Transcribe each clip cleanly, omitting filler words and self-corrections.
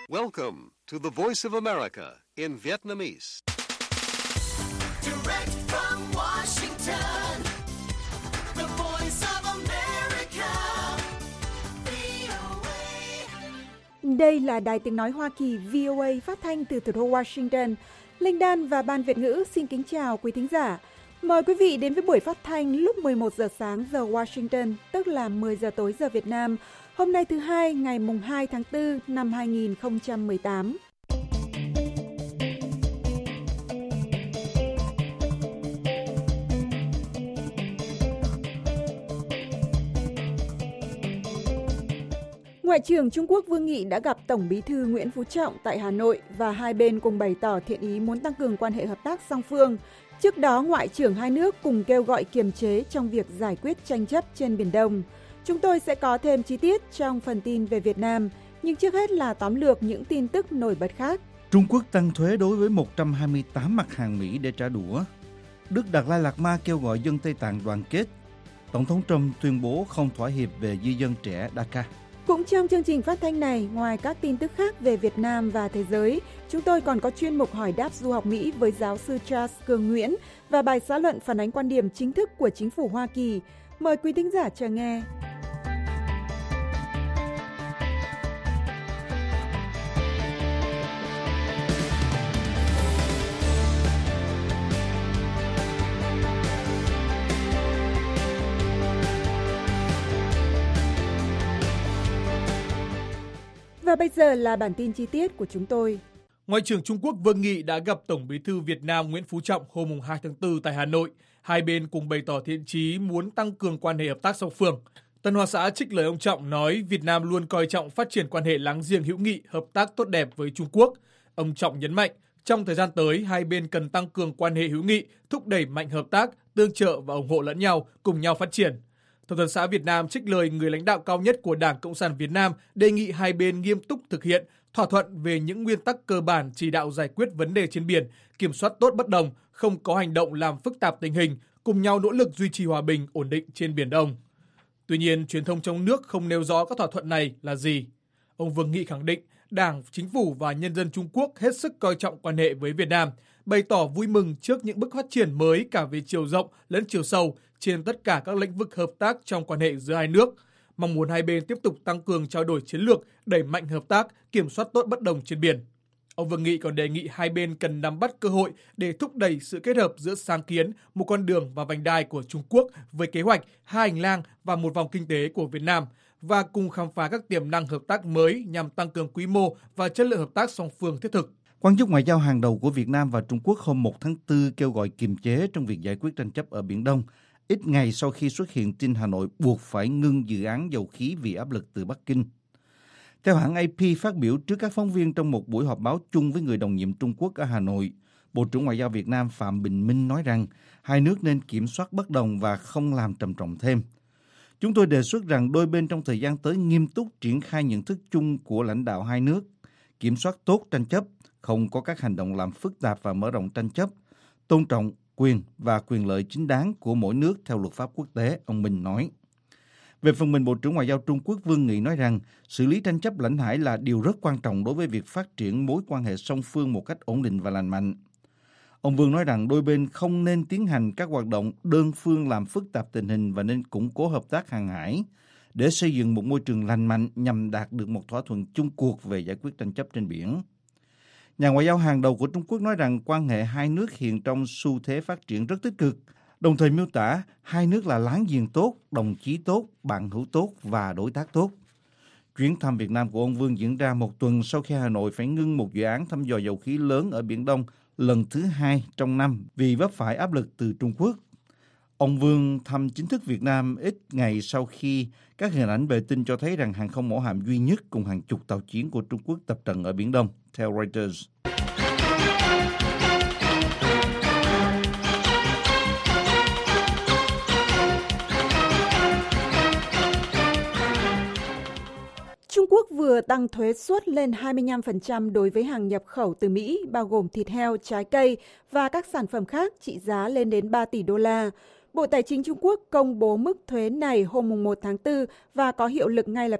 Welcome to the Voice of America in Vietnamese. Direct from Washington, the Voice of America, VOA. Đây là Đài Tiếng Nói Hoa Kỳ VOA phát thanh từ thủ đô Washington. Linh Đan và Ban Việt ngữ xin kính chào quý thính giả. Mời quý vị đến với buổi phát thanh lúc 11 giờ sáng giờ Washington, tức là 10 giờ tối giờ Việt Nam. Hôm nay thứ Hai, ngày mùng 2 tháng 4 năm 2018. Ngoại trưởng Trung Quốc Vương Nghị đã gặp Tổng Bí thư Nguyễn Phú Trọng tại Hà Nội và hai bên cùng bày tỏ thiện ý muốn tăng cường quan hệ hợp tác song phương. Trước đó, Ngoại trưởng hai nước cùng kêu gọi kiềm chế trong việc giải quyết tranh chấp trên Biển Đông. Chúng tôi sẽ có thêm chi tiết trong phần tin về Việt Nam, nhưng trước hết là tóm lược những tin tức nổi bật khác. Trung Quốc tăng thuế đối với 128 mặt hàng Mỹ để trả đũa. Đức Đạt Lai Lạt Ma kêu gọi dân Tây Tạng đoàn kết. Tổng thống Trump tuyên bố không thỏa hiệp về di dân trẻ Dhaka. Cũng trong chương trình phát thanh này, ngoài các tin tức khác về Việt Nam và thế giới, chúng tôi còn có chuyên mục hỏi đáp du học Mỹ với giáo sư Charles Cường Nguyễn và bài xã luận phản ánh quan điểm chính thức của chính phủ Hoa Kỳ. Mời quý thính giả chờ nghe. Và bây giờ là bản tin chi tiết của chúng tôi. Ngoại trưởng Trung Quốc Vương Nghị đã gặp Tổng Bí thư Việt Nam Nguyễn Phú Trọng hôm 2 tháng 4 tại Hà Nội. Hai bên cùng bày tỏ thiện chí muốn tăng cường quan hệ hợp tác song phương. Tân Hoa Xã trích lời ông Trọng nói Việt Nam luôn coi trọng phát triển quan hệ láng giềng hữu nghị, hợp tác tốt đẹp với Trung Quốc. Ông Trọng nhấn mạnh, trong thời gian tới, hai bên cần tăng cường quan hệ hữu nghị, thúc đẩy mạnh hợp tác, tương trợ và ủng hộ lẫn nhau, cùng nhau phát triển. Thông tấn xã Việt Nam trích lời người lãnh đạo cao nhất của Đảng Cộng sản Việt Nam đề nghị hai bên nghiêm túc thực hiện thỏa thuận về những nguyên tắc cơ bản chỉ đạo giải quyết vấn đề trên biển, kiểm soát tốt bất đồng, không có hành động làm phức tạp tình hình, cùng nhau nỗ lực duy trì hòa bình, ổn định trên Biển Đông. Tuy nhiên, truyền thông trong nước không nêu rõ các thỏa thuận này là gì. Ông Vương Nghị khẳng định Đảng, Chính phủ và nhân dân Trung Quốc hết sức coi trọng quan hệ với Việt Nam, bày tỏ vui mừng trước những bước phát triển mới cả về chiều rộng lẫn chiều sâu trên tất cả các lĩnh vực hợp tác trong quan hệ giữa hai nước, mong muốn hai bên tiếp tục tăng cường trao đổi chiến lược, đẩy mạnh hợp tác, kiểm soát tốt bất đồng trên biển. Ông Vương Nghị còn đề nghị hai bên cần nắm bắt cơ hội để thúc đẩy sự kết hợp giữa sáng kiến, một con đường và vành đai của Trung Quốc với kế hoạch hai hành lang và một vòng kinh tế của Việt Nam và cùng khám phá các tiềm năng hợp tác mới nhằm tăng cường quy mô và chất lượng hợp tác song phương thiết thực. Quan chức ngoại giao hàng đầu của Việt Nam và Trung Quốc hôm 1 tháng 4 kêu gọi kiềm chế trong việc giải quyết tranh chấp ở Biển Đông, ít ngày sau khi xuất hiện tin Hà Nội buộc phải ngưng dự án dầu khí vì áp lực từ Bắc Kinh. Theo hãng AP phát biểu trước các phóng viên trong một buổi họp báo chung với người đồng nhiệm Trung Quốc ở Hà Nội, Bộ trưởng Ngoại giao Việt Nam Phạm Bình Minh nói rằng hai nước nên kiểm soát bất đồng và không làm trầm trọng thêm. Chúng tôi đề xuất rằng đôi bên trong thời gian tới nghiêm túc triển khai nhận thức chung của lãnh đạo hai nước, kiểm soát tốt tranh chấp, không có các hành động làm phức tạp và mở rộng tranh chấp, tôn trọng quyền và quyền lợi chính đáng của mỗi nước theo luật pháp quốc tế, ông Minh nói. Về phần mình, Bộ trưởng Ngoại giao Trung Quốc Vương Nghị nói rằng xử lý tranh chấp lãnh hải là điều rất quan trọng đối với việc phát triển mối quan hệ song phương một cách ổn định và lành mạnh. Ông Vương nói rằng đôi bên không nên tiến hành các hoạt động đơn phương làm phức tạp tình hình và nên củng cố hợp tác hàng hải để xây dựng một môi trường lành mạnh nhằm đạt được một thỏa thuận chung cuộc về giải quyết tranh chấp trên biển. Nhà ngoại giao hàng đầu của Trung Quốc nói rằng quan hệ hai nước hiện trong xu thế phát triển rất tích cực, đồng thời miêu tả hai nước là láng giềng tốt, đồng chí tốt, bạn hữu tốt và đối tác tốt. Chuyến thăm Việt Nam của ông Vương diễn ra một tuần sau khi Hà Nội phải ngưng một dự án thăm dò dầu khí lớn ở Biển Đông lần thứ hai trong năm vì vấp phải áp lực từ Trung Quốc. Ông Vương thăm chính thức Việt Nam ít ngày sau khi các hình ảnh vệ tinh cho thấy rằng hàng không mẫu hạm duy nhất cùng hàng chục tàu chiến của Trung Quốc tập trận ở Biển Đông, theo Reuters. Trung Quốc vừa tăng thuế suất lên 25% đối với hàng nhập khẩu từ Mỹ, bao gồm thịt heo, trái cây và các sản phẩm khác trị giá lên đến 3 tỷ đô la. Bộ Tài chính Trung Quốc công bố mức thuế này hôm 1 tháng 4 và có hiệu lực ngay lập tức.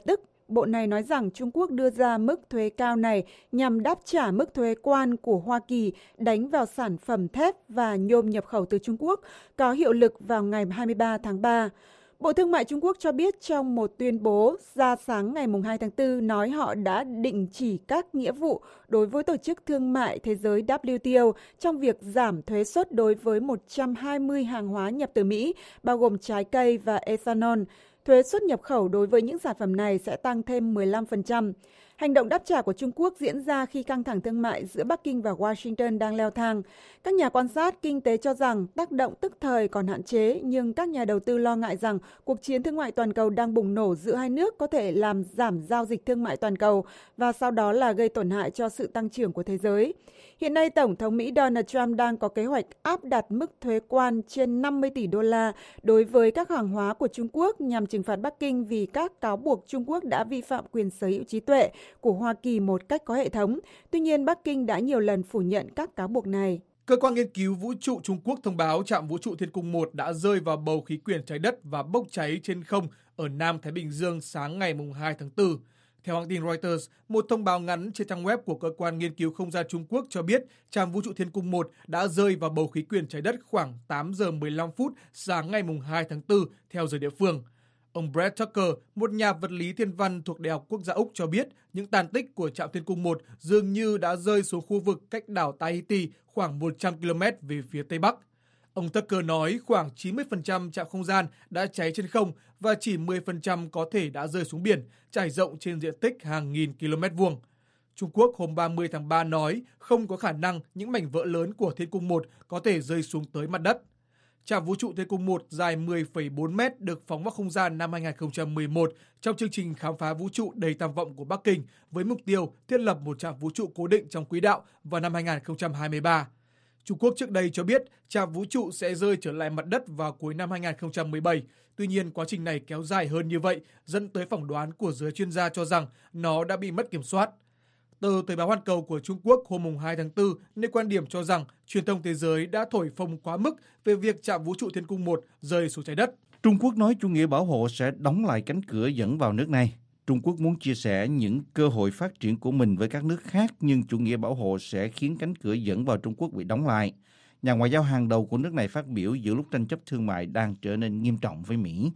Bộ này nói rằng Trung Quốc đưa ra mức thuế cao này nhằm đáp trả mức thuế quan của Hoa Kỳ đánh vào sản phẩm thép và nhôm nhập khẩu từ Trung Quốc có hiệu lực vào ngày 23 tháng 3. Bộ Thương mại Trung Quốc cho biết trong một tuyên bố ra sáng ngày 2 tháng 4 nói họ đã đình chỉ các nghĩa vụ đối với Tổ chức Thương mại Thế giới WTO trong việc giảm thuế suất đối với 120 hàng hóa nhập từ Mỹ, bao gồm trái cây và ethanol. Thuế suất nhập khẩu đối với những sản phẩm này sẽ tăng thêm 15%. Hành động đáp trả của Trung Quốc diễn ra khi căng thẳng thương mại giữa Bắc Kinh và Washington đang leo thang. Các nhà quan sát kinh tế cho rằng tác động tức thời còn hạn chế, nhưng các nhà đầu tư lo ngại rằng cuộc chiến thương mại toàn cầu đang bùng nổ giữa hai nước có thể làm giảm giao dịch thương mại toàn cầu và sau đó là gây tổn hại cho sự tăng trưởng của thế giới. Hiện nay, Tổng thống Mỹ Donald Trump đang có kế hoạch áp đặt mức thuế quan trên 50 tỷ đô la đối với các hàng hóa của Trung Quốc nhằm trừng phạt Bắc Kinh vì các cáo buộc Trung Quốc đã vi phạm quyền sở hữu trí tuệ của Hoa Kỳ một cách có hệ thống. Tuy nhiên, Bắc Kinh đã nhiều lần phủ nhận các cáo buộc này. Cơ quan nghiên cứu vũ trụ Trung Quốc thông báo trạm vũ trụ Thiên Cung 1 đã rơi vào bầu khí quyển trái đất và bốc cháy trên không ở Nam Thái Bình Dương sáng ngày 2 tháng 4. Theo hãng tin Reuters, một thông báo ngắn trên trang web của Cơ quan Nghiên cứu Không gian Trung Quốc cho biết trạm vũ trụ Thiên Cung 1 đã rơi vào bầu khí quyển trái đất khoảng 8 giờ 15 phút sáng ngày 2 tháng 4 theo giờ địa phương. Ông Brett Tucker, một nhà vật lý thiên văn thuộc Đại học Quốc gia Úc cho biết những tàn tích của trạm Thiên Cung 1 dường như đã rơi xuống khu vực cách đảo Tahiti khoảng 100 km về phía Tây Bắc. Ông Tucker nói khoảng 90% trạm không gian đã cháy trên không và chỉ 10% có thể đã rơi xuống biển, trải rộng trên diện tích hàng nghìn km vuông. Trung Quốc hôm 30 tháng 3 nói không có khả năng những mảnh vỡ lớn của Thiên Cung 1 có thể rơi xuống tới mặt đất. Trạm vũ trụ Thiên Cung 1 dài 10,4 mét được phóng vào không gian năm 2011 trong chương trình khám phá vũ trụ đầy tham vọng của Bắc Kinh với mục tiêu thiết lập một trạm vũ trụ cố định trong quỹ đạo vào năm 2023. Trung Quốc trước đây cho biết trạm vũ trụ sẽ rơi trở lại mặt đất vào cuối năm 2017. Tuy nhiên, quá trình này kéo dài hơn như vậy, dẫn tới phỏng đoán của giới chuyên gia cho rằng nó đã bị mất kiểm soát. Tờ Thời báo Hoàn Cầu của Trung Quốc hôm 2 tháng 4 nêu quan điểm cho rằng truyền thông thế giới đã thổi phồng quá mức về việc trạm vũ trụ Thiên Cung 1 rơi xuống trái đất. Trung Quốc nói chủ nghĩa bảo hộ sẽ đóng lại cánh cửa dẫn vào nước này. Trung Quốc muốn chia sẻ những cơ hội phát triển của mình với các nước khác, nhưng chủ nghĩa bảo hộ sẽ khiến cánh cửa dẫn vào Trung Quốc bị đóng lại. Nhà ngoại giao hàng đầu của nước này phát biểu giữa lúc tranh chấp thương mại đang trở nên nghiêm trọng với Mỹ.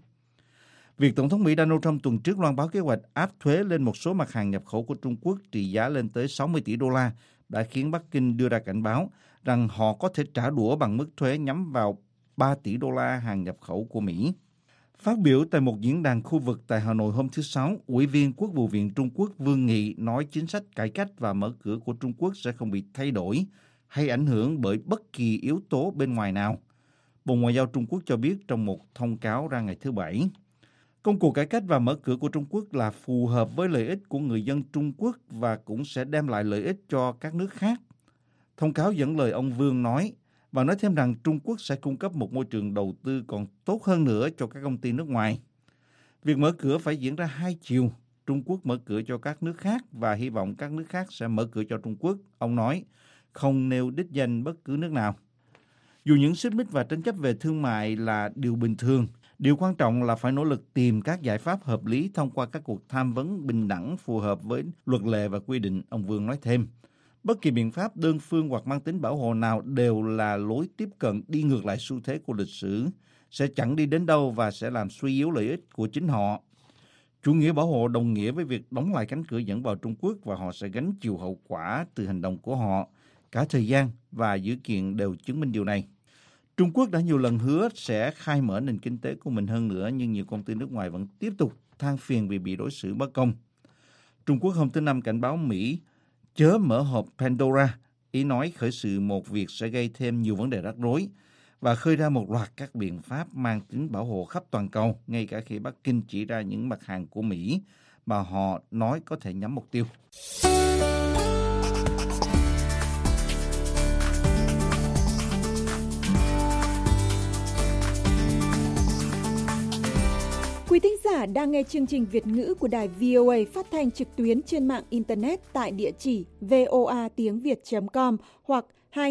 Việc Tổng thống Mỹ Donald Trump tuần trước loan báo kế hoạch áp thuế lên một số mặt hàng nhập khẩu của Trung Quốc trị giá lên tới 60 tỷ đô la đã khiến Bắc Kinh đưa ra cảnh báo rằng họ có thể trả đũa bằng mức thuế nhắm vào 3 tỷ đô la hàng nhập khẩu của Mỹ. Phát biểu tại một diễn đàn khu vực tại Hà Nội hôm thứ Sáu, Ủy viên Quốc vụ viện Trung Quốc Vương Nghị nói chính sách cải cách và mở cửa của Trung Quốc sẽ không bị thay đổi hay ảnh hưởng bởi bất kỳ yếu tố bên ngoài nào. Bộ Ngoại giao Trung Quốc cho biết trong một thông cáo ra ngày thứ Bảy. Công cuộc cải cách và mở cửa của Trung Quốc là phù hợp với lợi ích của người dân Trung Quốc và cũng sẽ đem lại lợi ích cho các nước khác. Thông cáo dẫn lời ông Vương nói và nói thêm rằng Trung Quốc sẽ cung cấp một môi trường đầu tư còn tốt hơn nữa cho các công ty nước ngoài. Việc mở cửa phải diễn ra hai chiều. Trung Quốc mở cửa cho các nước khác và hy vọng các nước khác sẽ mở cửa cho Trung Quốc. Ông nói, không nêu đích danh bất cứ nước nào. Dù những xích mích và tranh chấp về thương mại là điều bình thường, điều quan trọng là phải nỗ lực tìm các giải pháp hợp lý thông qua các cuộc tham vấn bình đẳng phù hợp với luật lệ và quy định, ông Vương nói thêm. Bất kỳ biện pháp đơn phương hoặc mang tính bảo hộ nào đều là lối tiếp cận đi ngược lại xu thế của lịch sử, sẽ chẳng đi đến đâu và sẽ làm suy yếu lợi ích của chính họ. Chủ nghĩa bảo hộ đồng nghĩa với việc đóng lại cánh cửa dẫn vào Trung Quốc và họ sẽ gánh chịu hậu quả từ hành động của họ. Cả thời gian và dữ kiện đều chứng minh điều này. Trung Quốc đã nhiều lần hứa sẽ khai mở nền kinh tế của mình hơn nữa, nhưng nhiều công ty nước ngoài vẫn tiếp tục than phiền vì bị đối xử bất công. Trung Quốc hôm thứ Năm cảnh báo Mỹ chớ mở hộp Pandora, ý nói khởi sự một việc sẽ gây thêm nhiều vấn đề rắc rối và khơi ra một loạt các biện pháp mang tính bảo hộ khắp toàn cầu, ngay cả khi Bắc Kinh chỉ ra những mặt hàng của Mỹ mà họ nói có thể nhắm mục tiêu. Quý thính giả đang nghe chương trình Việt ngữ của đài VOA phát thanh trực tuyến trên mạng Internet tại địa chỉ voatiengviet.com hoặc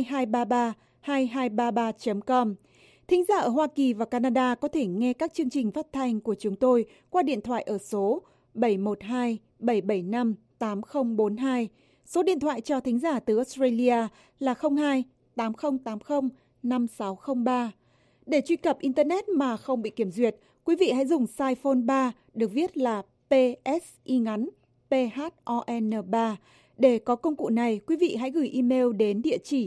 2233 Thính giả ở Hoa Kỳ và Canada có thể nghe các chương trình phát thanh của chúng tôi qua điện thoại ở số 712 775 8042. Số điện thoại cho thính giả từ Australia là 02 8080 5603. Để truy cập Internet mà không bị kiểm duyệt, quý vị hãy dùng Siphone 3, được viết là PSI ngắn, PHON 3. Để có công cụ này, quý vị hãy gửi email đến địa chỉ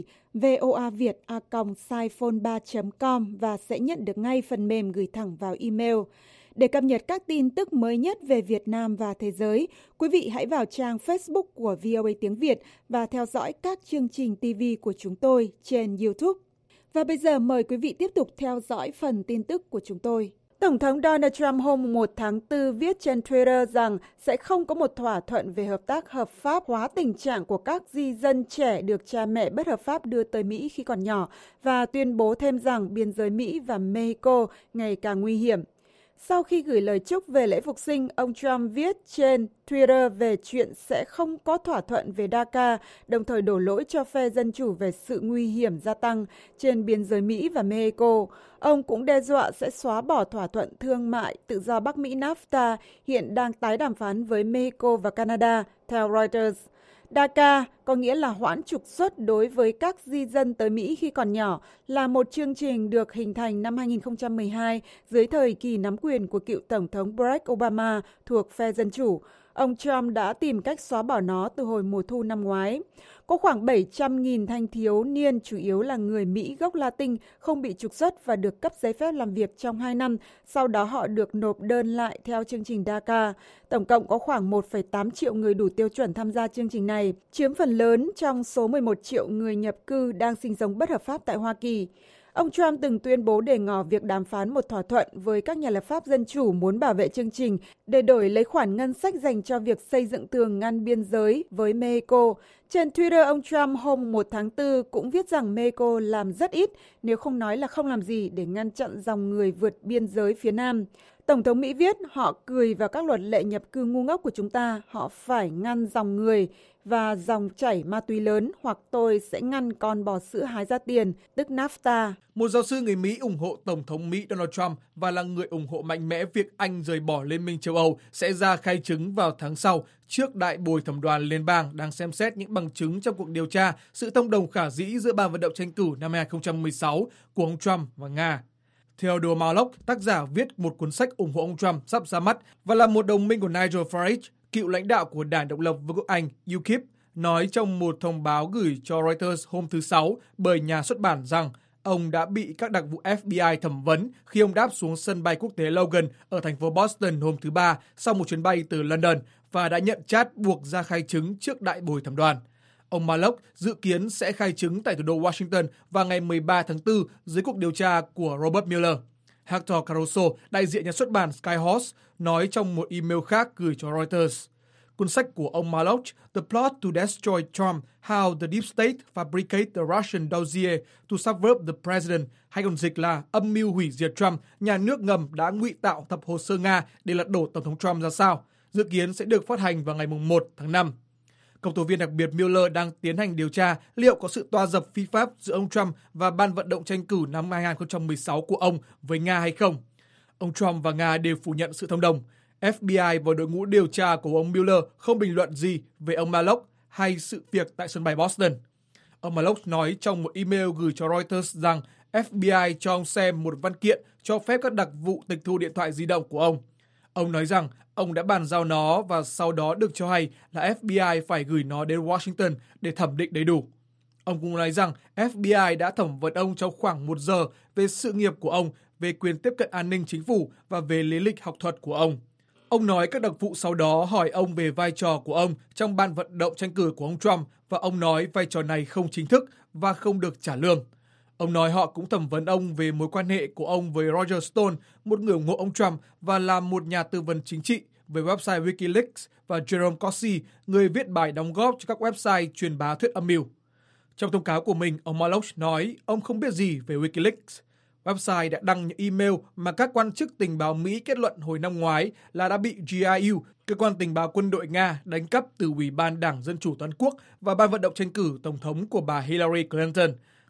voaviet@siphone3.com và sẽ nhận được ngay phần mềm gửi thẳng vào email. Để cập nhật các tin tức mới nhất về Việt Nam và thế giới, quý vị hãy vào trang Facebook của VOA tiếng Việt và theo dõi các chương trình TV của chúng tôi trên YouTube. Và bây giờ mời quý vị tiếp tục theo dõi phần tin tức của chúng tôi. Tổng thống Donald Trump hôm 1 tháng 4 viết trên Twitter rằng sẽ không có một thỏa thuận về hợp tác hợp pháp hóa tình trạng của các di dân trẻ được cha mẹ bất hợp pháp đưa tới Mỹ khi còn nhỏ và tuyên bố thêm rằng biên giới Mỹ và Mexico ngày càng nguy hiểm. Sau khi gửi lời chúc về lễ phục sinh, ông Trump viết trên Twitter về chuyện sẽ không có thỏa thuận về DACA, đồng thời đổ lỗi cho phe Dân Chủ về sự nguy hiểm gia tăng trên biên giới Mỹ và Mexico. Ông cũng đe dọa sẽ xóa bỏ thỏa thuận thương mại tự do Bắc Mỹ NAFTA hiện đang tái đàm phán với Mexico và Canada, theo Reuters. DACA có nghĩa là hoãn trục xuất đối với các di dân tới Mỹ khi còn nhỏ, là một chương trình được hình thành năm 2012 dưới thời kỳ nắm quyền của cựu Tổng thống Barack Obama thuộc phe Dân Chủ. Ông Trump đã tìm cách xóa bỏ nó từ hồi mùa thu năm ngoái. Có khoảng 700.000 thanh thiếu niên, chủ yếu là người Mỹ gốc Latin, không bị trục xuất và được cấp giấy phép làm việc trong 2 năm. Sau đó họ được nộp đơn lại theo chương trình DACA. Tổng cộng có khoảng 1,8 triệu người đủ tiêu chuẩn tham gia chương trình này, chiếm phần lớn trong số 11 triệu người nhập cư đang sinh sống bất hợp pháp tại Hoa Kỳ. Ông Trump từng tuyên bố để ngỏ việc đàm phán một thỏa thuận với các nhà lập pháp Dân Chủ muốn bảo vệ chương trình để đổi lấy khoản ngân sách dành cho việc xây dựng tường ngăn biên giới với Mexico. Trên Twitter, ông Trump hôm 1 tháng 4 cũng viết rằng Mexico làm rất ít, nếu không nói là không làm gì, để ngăn chặn dòng người vượt biên giới phía Nam. Tổng thống Mỹ viết, họ cười vào các luật lệ nhập cư ngu ngốc của chúng ta, họ phải ngăn dòng người và dòng chảy ma túy lớn, hoặc tôi sẽ ngăn con bò sữa hái ra tiền, tức NAFTA. Một giáo sư người Mỹ ủng hộ Tổng thống Mỹ Donald Trump và là người ủng hộ mạnh mẽ việc Anh rời bỏ Liên minh châu Âu sẽ ra khai chứng vào tháng sau trước đại bồi thẩm đoàn liên bang đang xem xét những bằng chứng trong cuộc điều tra sự thông đồng khả dĩ giữa ban vận động tranh cử năm 2016 của ông Trump và Nga. Theodore Malloch, tác giả viết một cuốn sách ủng hộ ông Trump sắp ra mắt và là một đồng minh của Nigel Farage, cựu lãnh đạo của Đảng Độc lập Vương quốc Anh UKIP, nói trong một thông báo gửi cho Reuters hôm thứ Sáu bởi nhà xuất bản rằng ông đã bị các đặc vụ FBI thẩm vấn khi ông đáp xuống sân bay quốc tế Logan ở thành phố Boston hôm thứ Ba sau một chuyến bay từ London và đã nhận chat buộc ra khai chứng trước đại bồi thẩm đoàn. Ông Malloch dự kiến sẽ khai chứng tại thủ đô Washington vào ngày 13 tháng 4 dưới cuộc điều tra của Robert Mueller. Hector Caruso, đại diện nhà xuất bản Skyhorse, nói trong một email khác gửi cho Reuters. Cuốn sách của ông Malloch, The Plot to Destroy Trump, How the Deep State Fabricate the Russian Dossier to Subvert the President, hay còn dịch là Âm mưu hủy diệt Trump, nhà nước ngầm đã ngụy tạo tập hồ sơ Nga để lật đổ Tổng thống Trump ra sao, dự kiến sẽ được phát hành vào ngày 1 tháng 5. Công tố viên đặc biệt Mueller đang tiến hành điều tra liệu có sự toa dập phi pháp giữa ông Trump và ban vận động tranh cử năm 2016 của ông với Nga hay không. Ông Trump và Nga đều phủ nhận sự thông đồng. FBI và đội ngũ điều tra của ông Mueller không bình luận gì về ông Malloch hay sự việc tại sân bay Boston. Ông Malloch nói trong một email gửi cho Reuters rằng FBI cho ông xem một văn kiện cho phép các đặc vụ tịch thu điện thoại di động của ông. Ông nói rằng ông đã bàn giao nó và sau đó được cho hay là FBI phải gửi nó đến Washington để thẩm định đầy đủ. Ông cũng nói rằng FBI đã thẩm vấn ông trong khoảng 1 giờ về sự nghiệp của ông, về quyền tiếp cận an ninh chính phủ và về lý lịch học thuật của ông. Ông nói các đặc vụ sau đó hỏi ông về vai trò của ông trong ban vận động tranh cử của ông Trump và ông nói vai trò này không chính thức và không được trả lương. Ông nói họ cũng thẩm vấn ông về mối quan hệ của ông với Roger Stone, một người ủng hộ ông Trump và là một nhà tư vấn chính trị, về website WikiLeaks, và Jerome Corsi, người viết bài đóng góp cho các website truyền bá thuyết âm mưu. Trong thông cáo của mình, ông Malloch nói ông không biết gì về WikiLeaks. Website đã đăng những email mà các quan chức tình báo Mỹ kết luận hồi năm ngoái là đã bị GRU, cơ quan tình báo quân đội Nga, đánh cắp từ Ủy ban Đảng Dân Chủ Toàn quốc và ban vận động tranh cử Tổng thống của bà Hillary Clinton.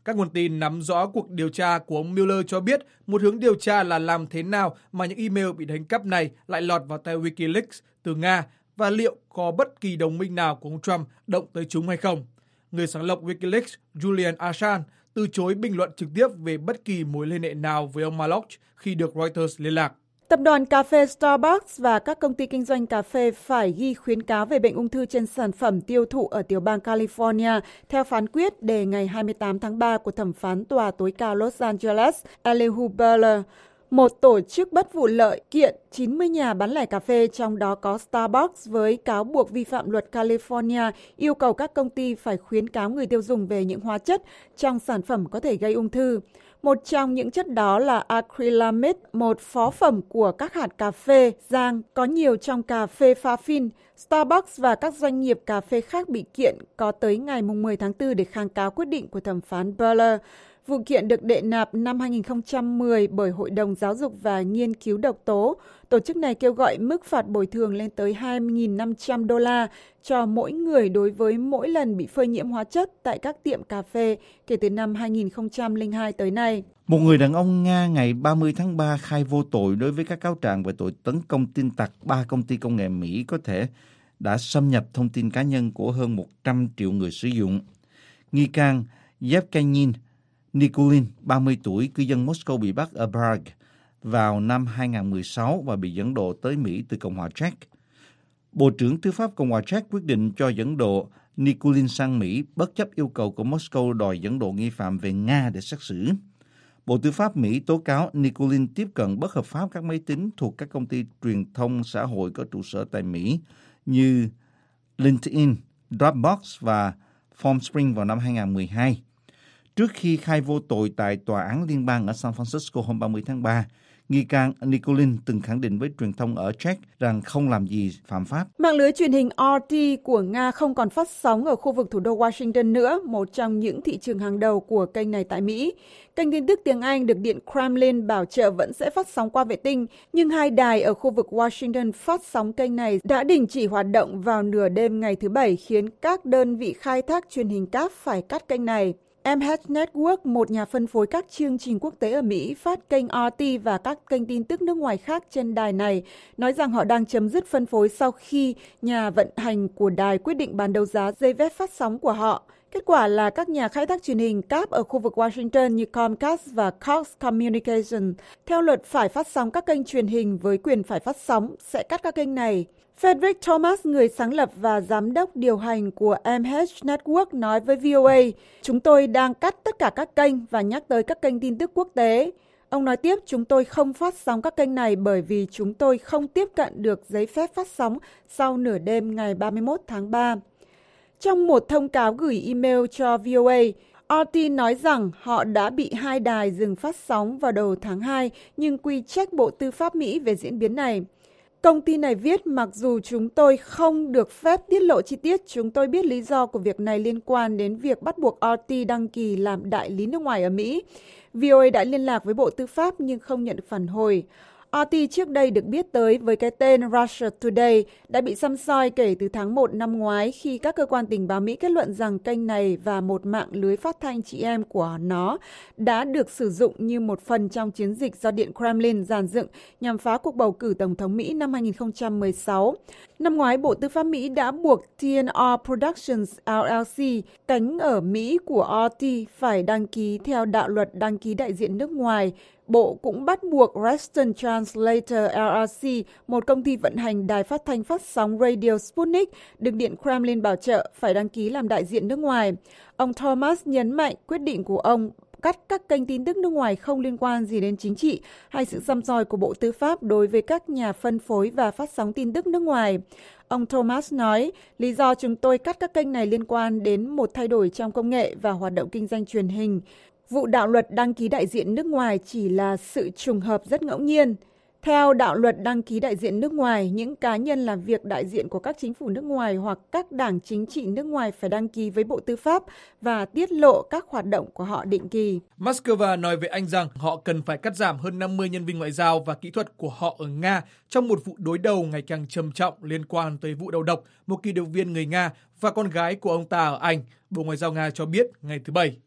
Các nguồn tin nắm rõ cuộc điều tra của ông Mueller cho biết một hướng điều tra là làm thế nào mà những email bị đánh cắp này lại lọt vào tay Wikileaks từ Nga và liệu có bất kỳ đồng minh nào của ông Trump động tới chúng hay không. Người sáng lập Wikileaks Julian Assange từ chối bình luận trực tiếp về bất kỳ mối liên hệ nào với ông Malloch khi được Reuters liên lạc. Tập đoàn cà phê Starbucks và các công ty kinh doanh cà phê phải ghi khuyến cáo về bệnh ung thư trên sản phẩm tiêu thụ ở tiểu bang California theo phán quyết đề ngày 28 tháng 3 của thẩm phán tòa tối cao Los Angeles Elihu Berler. Một tổ chức bất vụ lợi kiện 90 nhà bán lẻ cà phê, trong đó có Starbucks, với cáo buộc vi phạm luật California yêu cầu các công ty phải khuyến cáo người tiêu dùng về những hóa chất trong sản phẩm có thể gây ung thư. Một trong những chất đó là acrylamide, một phó phẩm của các hạt cà phê rang có nhiều trong cà phê pha phin. Starbucks và các doanh nghiệp cà phê khác bị kiện có tới ngày 10 tháng 4 để kháng cáo quyết định của thẩm phán Berler. Vụ kiện được đệ nạp năm 2010 bởi Hội đồng Giáo dục và Nghiên cứu độc tố. Tổ chức này kêu gọi mức phạt bồi thường lên tới $20.500 cho mỗi người đối với mỗi lần bị phơi nhiễm hóa chất tại các tiệm cà phê kể từ năm 2002 tới nay. Một người đàn ông Nga ngày 30 tháng 3 khai vô tội đối với các cáo trạng về tội tấn công tin tặc 3 công ty công nghệ Mỹ có thể đã xâm nhập thông tin cá nhân của hơn 100 triệu người sử dụng. Nghi can Yevgeny Nikulin, 30 tuổi, cư dân Moscow bị bắt ở Prague vào năm 2016 và bị dẫn độ tới Mỹ từ Cộng hòa Czech. Bộ trưởng Tư pháp Cộng hòa Czech quyết định cho dẫn độ Nikulin sang Mỹ bất chấp yêu cầu của Moscow đòi dẫn độ nghi phạm về Nga để xét xử. Bộ Tư pháp Mỹ tố cáo Nikulin tiếp cận bất hợp pháp các máy tính thuộc các công ty truyền thông xã hội có trụ sở tại Mỹ như LinkedIn, Dropbox và Formspring vào năm 2012. Trước khi khai vô tội tại Tòa án Liên bang ở San Francisco hôm 30 tháng 3, nghi can Nikulin từng khẳng định với truyền thông ở Czech rằng không làm gì phạm pháp. Mạng lưới truyền hình RT của Nga không còn phát sóng ở khu vực thủ đô Washington nữa, một trong những thị trường hàng đầu của kênh này tại Mỹ. Kênh tin tức tiếng Anh được Điện Kremlin bảo trợ vẫn sẽ phát sóng qua vệ tinh, nhưng hai đài ở khu vực Washington phát sóng kênh này đã đình chỉ hoạt động vào nửa đêm ngày thứ Bảy, khiến các đơn vị khai thác truyền hình cáp phải cắt kênh này. MH Network, một nhà phân phối các chương trình quốc tế ở Mỹ, phát kênh RT và các kênh tin tức nước ngoài khác trên đài này, nói rằng họ đang chấm dứt phân phối sau khi nhà vận hành của đài quyết định bán đấu giá giấy phép phát sóng của họ. Kết quả là các nhà khai thác truyền hình cáp ở khu vực Washington như Comcast và Cox Communications, theo luật phải phát sóng các kênh truyền hình với quyền phải phát sóng, sẽ cắt các kênh này. Frederick Thomas, người sáng lập và giám đốc điều hành của MH Network, nói với VOA, chúng tôi đang cắt tất cả các kênh và nhắc tới các kênh tin tức quốc tế. Ông nói tiếp, chúng tôi không phát sóng các kênh này bởi vì chúng tôi không tiếp cận được giấy phép phát sóng sau nửa đêm ngày 31 tháng 3. Trong một thông cáo gửi email cho VOA, RT nói rằng họ đã bị hai đài dừng phát sóng vào đầu tháng 2, nhưng quy trách Bộ Tư pháp Mỹ về diễn biến này. Công ty này viết, mặc dù chúng tôi không được phép tiết lộ chi tiết, chúng tôi biết lý do của việc này liên quan đến việc bắt buộc RT đăng ký làm đại lý nước ngoài ở Mỹ. VOA đã liên lạc với Bộ Tư pháp nhưng không nhận được phản hồi. RT trước đây được biết tới với cái tên Russia Today đã bị săm soi kể từ tháng 1 năm ngoái khi các cơ quan tình báo Mỹ kết luận rằng kênh này và một mạng lưới phát thanh chị em của nó đã được sử dụng như một phần trong chiến dịch do Điện Kremlin dàn dựng nhằm phá cuộc bầu cử Tổng thống Mỹ năm 2016. Năm ngoái, Bộ Tư pháp Mỹ đã buộc TNR Productions LLC, cánh ở Mỹ của RT, phải đăng ký theo đạo luật đăng ký đại diện nước ngoài. Bộ cũng bắt buộc Reston Translator LLC, một công ty vận hành đài phát thanh phát sóng Radio Sputnik, được Điện Kremlin bảo trợ, phải đăng ký làm đại diện nước ngoài. Ông Thomas nhấn mạnh quyết định của ông cắt các kênh tin tức nước ngoài không liên quan gì đến chính trị hay sự săm soi của Bộ Tư pháp đối với các nhà phân phối và phát sóng tin tức nước ngoài. Ông Thomas nói, lý do chúng tôi cắt các kênh này liên quan đến một thay đổi trong công nghệ và hoạt động kinh doanh truyền hình. Vụ đạo luật đăng ký đại diện nước ngoài chỉ là sự trùng hợp rất ngẫu nhiên. Theo đạo luật đăng ký đại diện nước ngoài, những cá nhân làm việc đại diện của các chính phủ nước ngoài hoặc các đảng chính trị nước ngoài phải đăng ký với Bộ Tư pháp và tiết lộ các hoạt động của họ định kỳ. Moscow nói với Anh rằng họ cần phải cắt giảm hơn 50 nhân viên ngoại giao và kỹ thuật của họ ở Nga trong một vụ đối đầu ngày càng trầm trọng liên quan tới vụ đầu độc một kỳ điều viên người Nga và con gái của ông ta ở Anh, Bộ Ngoại giao Nga cho biết ngày thứ Bảy.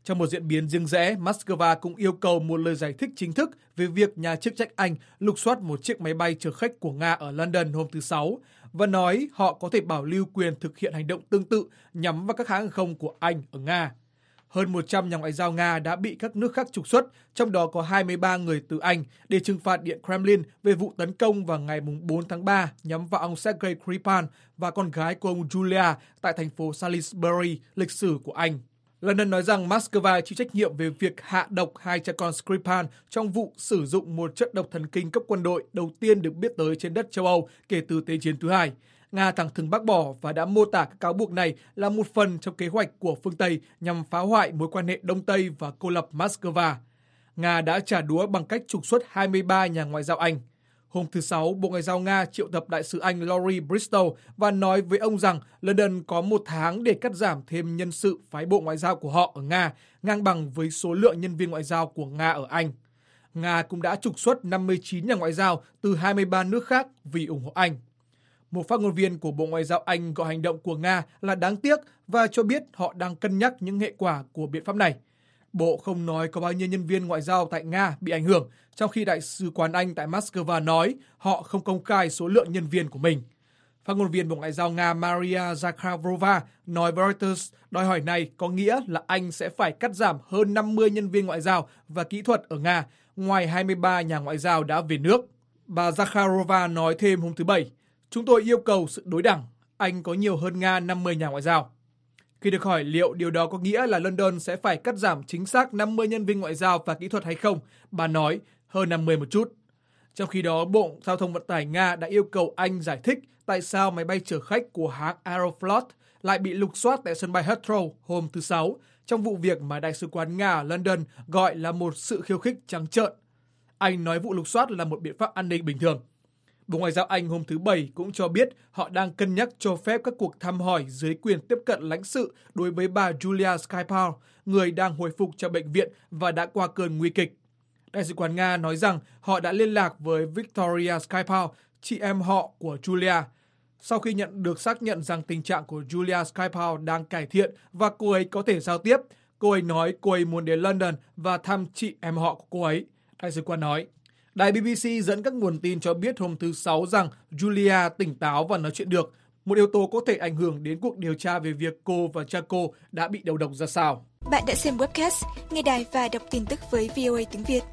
Trong một diễn biến riêng rẽ, Moscow cũng yêu cầu một lời giải thích chính thức về việc nhà chức trách Anh lục soát một chiếc máy bay chở khách của Nga ở London hôm thứ Sáu và nói họ có thể bảo lưu quyền thực hiện hành động tương tự nhắm vào các hãng hàng không của Anh ở Nga. Hơn 100 nhà ngoại giao Nga đã bị các nước khác trục xuất, trong đó có 23 người từ Anh, để trừng phạt Điện Kremlin về vụ tấn công vào ngày 4 tháng 3 nhắm vào ông Sergei Skripal và con gái của ông Julia tại thành phố Salisbury, lịch sử của Anh. London nói rằng Moscow chịu trách nhiệm về việc hạ độc hai cha con Skripal trong vụ sử dụng một chất độc thần kinh cấp quân đội đầu tiên được biết tới trên đất châu Âu kể từ Thế chiến thứ hai. Nga thẳng thừng bác bỏ và đã mô tả các cáo buộc này là một phần trong kế hoạch của phương Tây nhằm phá hoại mối quan hệ Đông Tây và cô lập Moscow. Nga đã trả đũa bằng cách trục xuất 23 nhà ngoại giao Anh. Hôm thứ Sáu, Bộ Ngoại giao Nga triệu tập đại sứ Anh Laurie Bristow và nói với ông rằng London có 1 tháng để cắt giảm thêm nhân sự phái bộ ngoại giao của họ ở Nga, ngang bằng với số lượng nhân viên ngoại giao của Nga ở Anh. Nga cũng đã trục xuất 59 nhà ngoại giao từ 23 nước khác vì ủng hộ Anh. Một phát ngôn viên của Bộ Ngoại giao Anh gọi hành động của Nga là đáng tiếc và cho biết họ đang cân nhắc những hệ quả của biện pháp này. Bộ không nói có bao nhiêu nhân viên ngoại giao tại Nga bị ảnh hưởng, trong khi Đại sứ quán Anh tại Moscow nói họ không công khai số lượng nhân viên của mình. Phát ngôn viên Bộ Ngoại giao Nga Maria Zakharova nói với Reuters đòi hỏi này có nghĩa là Anh sẽ phải cắt giảm hơn 50 nhân viên ngoại giao và kỹ thuật ở Nga, ngoài 23 nhà ngoại giao đã về nước. Bà Zakharova nói thêm hôm thứ Bảy, chúng tôi yêu cầu sự đối đẳng, Anh có nhiều hơn Nga 50 nhà ngoại giao. Khi được hỏi liệu điều đó có nghĩa là London sẽ phải cắt giảm chính xác 50 nhân viên ngoại giao và kỹ thuật hay không, bà nói hơn 50 một chút. Trong khi đó, Bộ Giao thông Vận tải Nga đã yêu cầu Anh giải thích tại sao máy bay chở khách của hãng Aeroflot lại bị lục soát tại sân bay Heathrow hôm thứ Sáu, trong vụ việc mà Đại sứ quán Nga ở London gọi là một sự khiêu khích trắng trợn. Anh nói vụ lục soát là một biện pháp an ninh bình thường. Bộ Ngoại giao Anh hôm thứ Bảy cũng cho biết họ đang cân nhắc cho phép các cuộc thăm hỏi dưới quyền tiếp cận lãnh sự đối với bà Julia Skripal, người đang hồi phục trong bệnh viện và đã qua cơn nguy kịch. Đại sứ quán Nga nói rằng họ đã liên lạc với Victoria Skripal, chị em họ của Julia. Sau khi nhận được xác nhận rằng tình trạng của Julia Skripal đang cải thiện và cô ấy có thể giao tiếp, cô ấy nói cô ấy muốn đến London và thăm chị em họ của cô ấy, đại sứ quán nói. Đài BBC dẫn các nguồn tin cho biết hôm thứ Sáu rằng Julia tỉnh táo và nói chuyện được, một yếu tố có thể ảnh hưởng đến cuộc điều tra về việc cô và cha cô đã bị đầu độc ra sao. Bạn đã xem webcast, nghe đài và đọc tin tức với VOA tiếng Việt.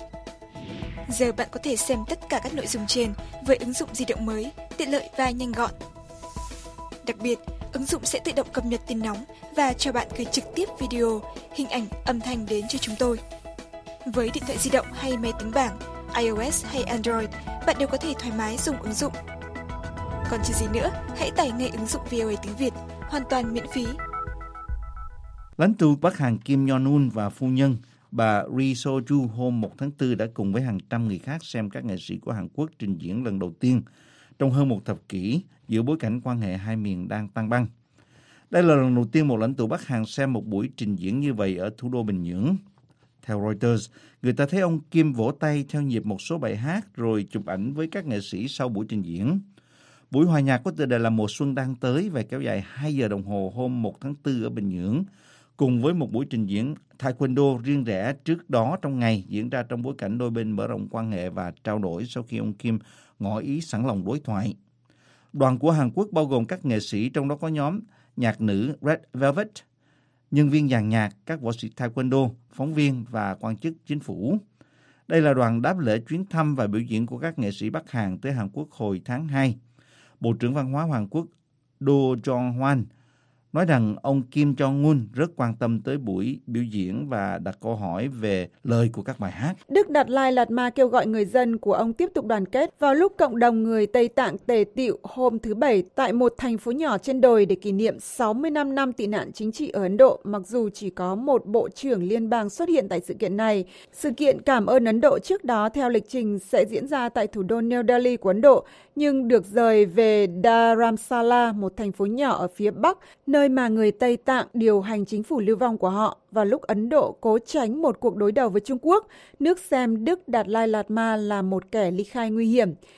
Giờ bạn có thể xem tất cả các nội dung trên với ứng dụng di động mới, tiện lợi và nhanh gọn. Đặc biệt, ứng dụng sẽ tự động cập nhật tin nóng và cho bạn gửi trực tiếp video, hình ảnh, âm thanh đến cho chúng tôi. Với điện thoại di động hay máy tính bảng, iOS hay Android, bạn đều có thể thoải mái dùng ứng dụng. Còn chờ gì nữa, hãy tải ngay ứng dụng VOA tiếng Việt, hoàn toàn miễn phí. Lãnh tụ Bắc Hàn Kim Jong-un và phu nhân bà Ri So-ju hôm 1 tháng 4 đã cùng với hàng trăm người khác xem các nghệ sĩ của Hàn Quốc trình diễn lần đầu tiên trong hơn một thập kỷ giữa bối cảnh quan hệ hai miền đang tăng băng. Đây là lần đầu tiên một lãnh tụ Bắc Hàn xem một buổi trình diễn như vậy ở thủ đô Bình Nhưỡng. Theo Reuters, người ta thấy ông Kim vỗ tay theo nhịp một số bài hát rồi chụp ảnh với các nghệ sĩ sau buổi trình diễn. Buổi hòa nhạc có tựa đề là Mùa Xuân đang tới và kéo dài 2 giờ đồng hồ hôm 1 tháng 4 ở Bình Nhưỡng, cùng với một buổi trình diễn Taekwondo riêng rẽ trước đó trong ngày diễn ra trong bối cảnh đôi bên mở rộng quan hệ và trao đổi sau khi ông Kim ngỏ ý sẵn lòng đối thoại. Đoàn của Hàn Quốc bao gồm các nghệ sĩ, trong đó có nhóm nhạc nữ Red Velvet, nhân viên dàn nhạc, các võ sĩ Taekwondo, phóng viên và quan chức chính phủ. Đây là đoàn đáp lễ chuyến thăm và biểu diễn của các nghệ sĩ Bắc Hàn tới Hàn Quốc hồi tháng 2. Bộ trưởng Văn hóa Hàn Quốc Do Jong-hwan nói rằng ông Kim Jong-un rất quan tâm tới buổi biểu diễn và đặt câu hỏi về lời của các bài hát. Đức Đạt Lai Lạt Ma kêu gọi người dân của ông tiếp tục đoàn kết vào lúc cộng đồng người Tây Tạng tề tựu hôm thứ Bảy tại một thành phố nhỏ trên đồi để kỷ niệm 65 năm tị nạn chính trị ở Ấn Độ, mặc dù chỉ có một bộ trưởng liên bang xuất hiện tại sự kiện này. Sự kiện cảm ơn Ấn Độ trước đó theo lịch trình sẽ diễn ra tại thủ đô New Delhi của Ấn Độ, nhưng được rời về Dharamsala, một thành phố nhỏ ở phía Bắc, nơi mà người Tây Tạng điều hành chính phủ lưu vong của họ vào lúc Ấn Độ cố tránh một cuộc đối đầu với Trung Quốc, nước xem Đức Đạt Lai Lạt Ma là một kẻ ly khai nguy hiểm.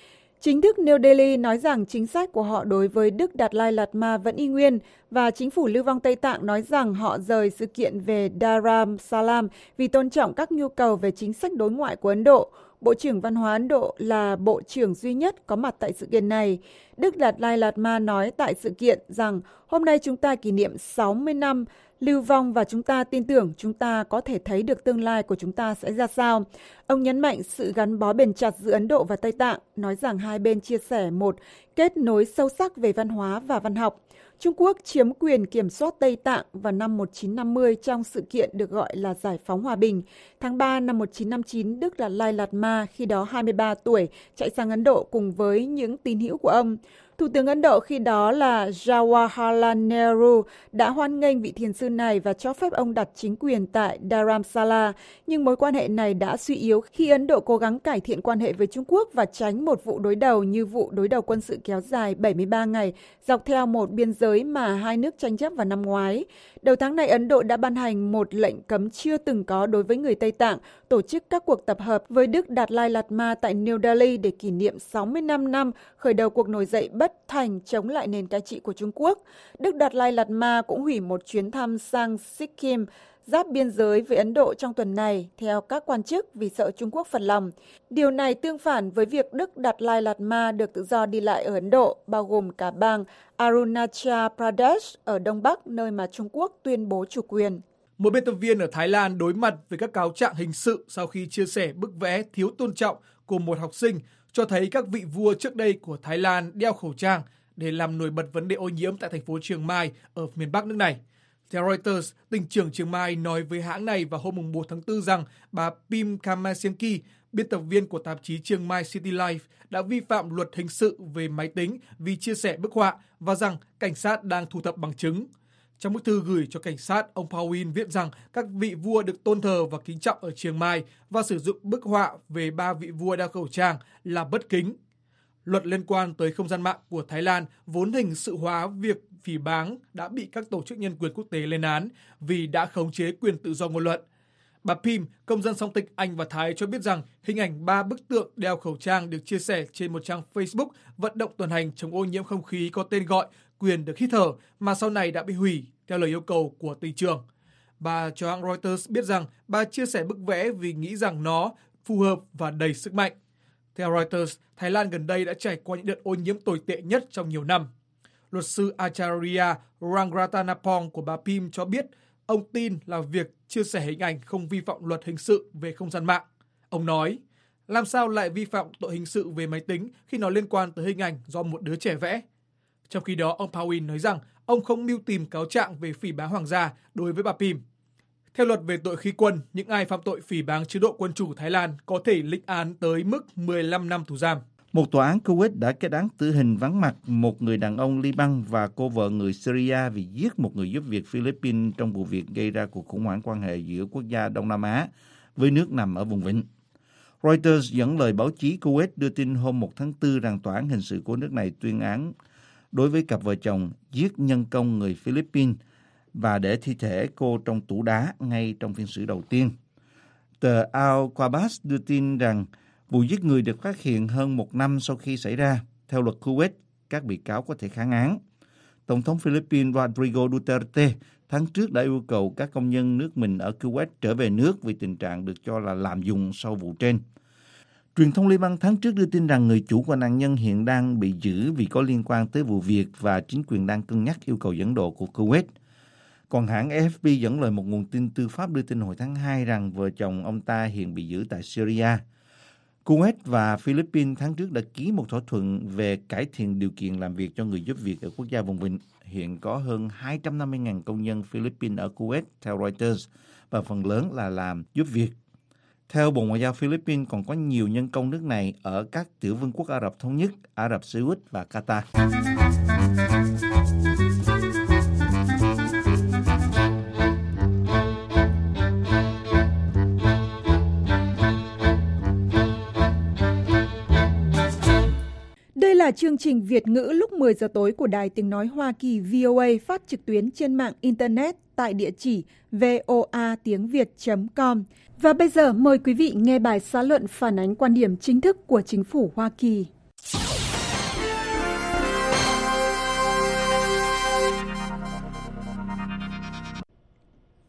Chính thức New Delhi nói rằng chính sách của họ đối với Đức Đạt Lai Lạt Ma vẫn y nguyên và chính phủ lưu vong Tây Tạng nói rằng họ rời sự kiện về Dharamsalam vì tôn trọng các nhu cầu về chính sách đối ngoại của Ấn Độ. Bộ trưởng Văn hóa Ấn Độ là bộ trưởng duy nhất có mặt tại sự kiện này. Đức Đạt Lai Lạt Ma nói tại sự kiện rằng hôm nay chúng ta kỷ niệm 60 năm lưu vong và chúng ta tin tưởng chúng ta có thể thấy được tương lai của chúng ta sẽ ra sao. Ông nhấn mạnh sự gắn bó bền chặt giữa Ấn Độ và Tây Tạng, nói rằng hai bên chia sẻ một kết nối sâu sắc về văn hóa và văn học. Trung Quốc chiếm quyền kiểm soát Tây Tạng vào năm 1950 trong sự kiện được gọi là Giải phóng Hòa bình. Tháng 3 năm 1959, Đức Đạt Lai Lạt Ma, khi đó 23 tuổi, chạy sang Ấn Độ cùng với những tín hữu của ông. Thủ tướng Ấn Độ khi đó là Jawaharlal Nehru đã hoan nghênh vị thiền sư này và cho phép ông đặt chính quyền tại Dharamsala, nhưng mối quan hệ này đã suy yếu khi Ấn Độ cố gắng cải thiện quan hệ với Trung Quốc và tránh một vụ đối đầu như vụ đối đầu quân sự kéo dài 73 ngày dọc theo một biên giới mà hai nước tranh chấp vào năm ngoái. Đầu tháng này, Ấn Độ đã ban hành một lệnh cấm chưa từng có đối với người Tây Tạng tổ chức các cuộc tập hợp với Đức Đạt Lai Lạt Ma tại New Delhi để kỷ niệm 65 năm khởi đầu cuộc nổi dậy bất thành chống lại nền cai trị của Trung Quốc. Đức Đạt Lai Lạt Ma cũng hủy một chuyến thăm sang Sikkim, giáp biên giới với Ấn Độ trong tuần này, theo các quan chức vì sợ Trung Quốc phật lòng. Điều này tương phản với việc Đức Đạt Lai Lạt Ma được tự do đi lại ở Ấn Độ, bao gồm cả bang Arunachal Pradesh ở Đông Bắc, nơi mà Trung Quốc tuyên bố chủ quyền. Một biên tập viên ở Thái Lan đối mặt với các cáo trạng hình sự sau khi chia sẻ bức vẽ thiếu tôn trọng của một học sinh cho thấy các vị vua trước đây của Thái Lan đeo khẩu trang để làm nổi bật vấn đề ô nhiễm tại thành phố Chiang Mai ở miền Bắc nước này. Theo Reuters, tỉnh trưởng Chiang Mai nói với hãng này vào hôm 1 tháng 4 rằng bà Pim Kamasenki, biên tập viên của tạp chí Chiang Mai City Life, đã vi phạm luật hình sự về máy tính vì chia sẻ bức họa và rằng cảnh sát đang thu thập bằng chứng. Trong bức thư gửi cho cảnh sát, ông Powin viết rằng các vị vua được tôn thờ và kính trọng ở Chiang Mai và sử dụng bức họa về 3 vị vua đeo khẩu trang là bất kính. Luật liên quan tới không gian mạng của Thái Lan vốn hình sự hóa việc phỉ báng đã bị các tổ chức nhân quyền quốc tế lên án vì đã khống chế quyền tự do ngôn luận. Bà Pim, công dân song tịch Anh và Thái, cho biết rằng hình ảnh 3 bức tượng đeo khẩu trang được chia sẻ trên một trang Facebook vận động tuần hành chống ô nhiễm không khí có tên gọi Quyền được hít thở mà sau này đã bị hủy theo lời yêu cầu của tỉnh trưởng. Bà cho hãng Reuters biết rằng bà chia sẻ bức vẽ vì nghĩ rằng nó phù hợp và đầy sức mạnh. Theo Reuters, Thái Lan gần đây đã trải qua những đợt ô nhiễm tồi tệ nhất trong nhiều năm. Luật sư Acharya Rangrattanapong của bà Pim cho biết ông tin là việc chia sẻ hình ảnh không vi phạm luật hình sự về không gian mạng. Ông nói, làm sao lại vi phạm tội hình sự về máy tính khi nó liên quan tới hình ảnh do một đứa trẻ vẽ? Trong khi đó, ông Powin nói rằng ông không mưu tìm cáo trạng về phỉ báng hoàng gia đối với bà Pim. Theo luật về tội khi quân, những ai phạm tội phỉ báng chế độ quân chủ Thái Lan có thể lĩnh án tới mức 15 năm tù giam. Một tòa án Kuwait đã kết án tử hình vắng mặt một người đàn ông Liban và cô vợ người Syria vì giết một người giúp việc Philippines trong vụ việc gây ra cuộc khủng hoảng quan hệ giữa quốc gia Đông Nam Á với nước nằm ở vùng vịnh. Reuters dẫn lời báo chí Kuwait đưa tin hôm 1 tháng 4 rằng tòa án hình sự của nước này tuyên án đối với cặp vợ chồng giết nhân công người Philippines và để thi thể cô trong tủ đá ngay trong phiên xử đầu tiên. Tờ Al-Qabas đưa tin rằng vụ giết người được phát hiện hơn một năm sau khi xảy ra. Theo luật Kuwait, các bị cáo có thể kháng án. Tổng thống Philippines Rodrigo Duterte tháng trước đã yêu cầu các công nhân nước mình ở Kuwait trở về nước vì tình trạng được cho là lạm dụng sau vụ trên. Truyền thông Liban tháng trước đưa tin rằng người chủ của nạn nhân hiện đang bị giữ vì có liên quan tới vụ việc và chính quyền đang cân nhắc yêu cầu dẫn độ của Kuwait. Còn hãng AFP dẫn lời một nguồn tin tư pháp đưa tin hồi tháng 2 rằng vợ chồng ông ta hiện bị giữ tại Syria. Kuwait và Philippines tháng trước đã ký một thỏa thuận về cải thiện điều kiện làm việc cho người giúp việc ở quốc gia vùng vịnh. Hiện có hơn 250.000 công nhân Philippines ở Kuwait, theo Reuters, và phần lớn là làm giúp việc. Theo Bộ Ngoại giao Philippines, còn có nhiều nhân công nước này ở các tiểu vương quốc Ả Rập Thống Nhất, Ả Rập Xê Út và Qatar. Đây là chương trình Việt ngữ lúc 10 giờ tối của Đài Tiếng Nói Hoa Kỳ VOA phát trực tuyến trên mạng Internet tại địa chỉ voatiengviet.com. Và bây giờ mời quý vị nghe bài xã luận phản ánh quan điểm chính thức của chính phủ Hoa Kỳ.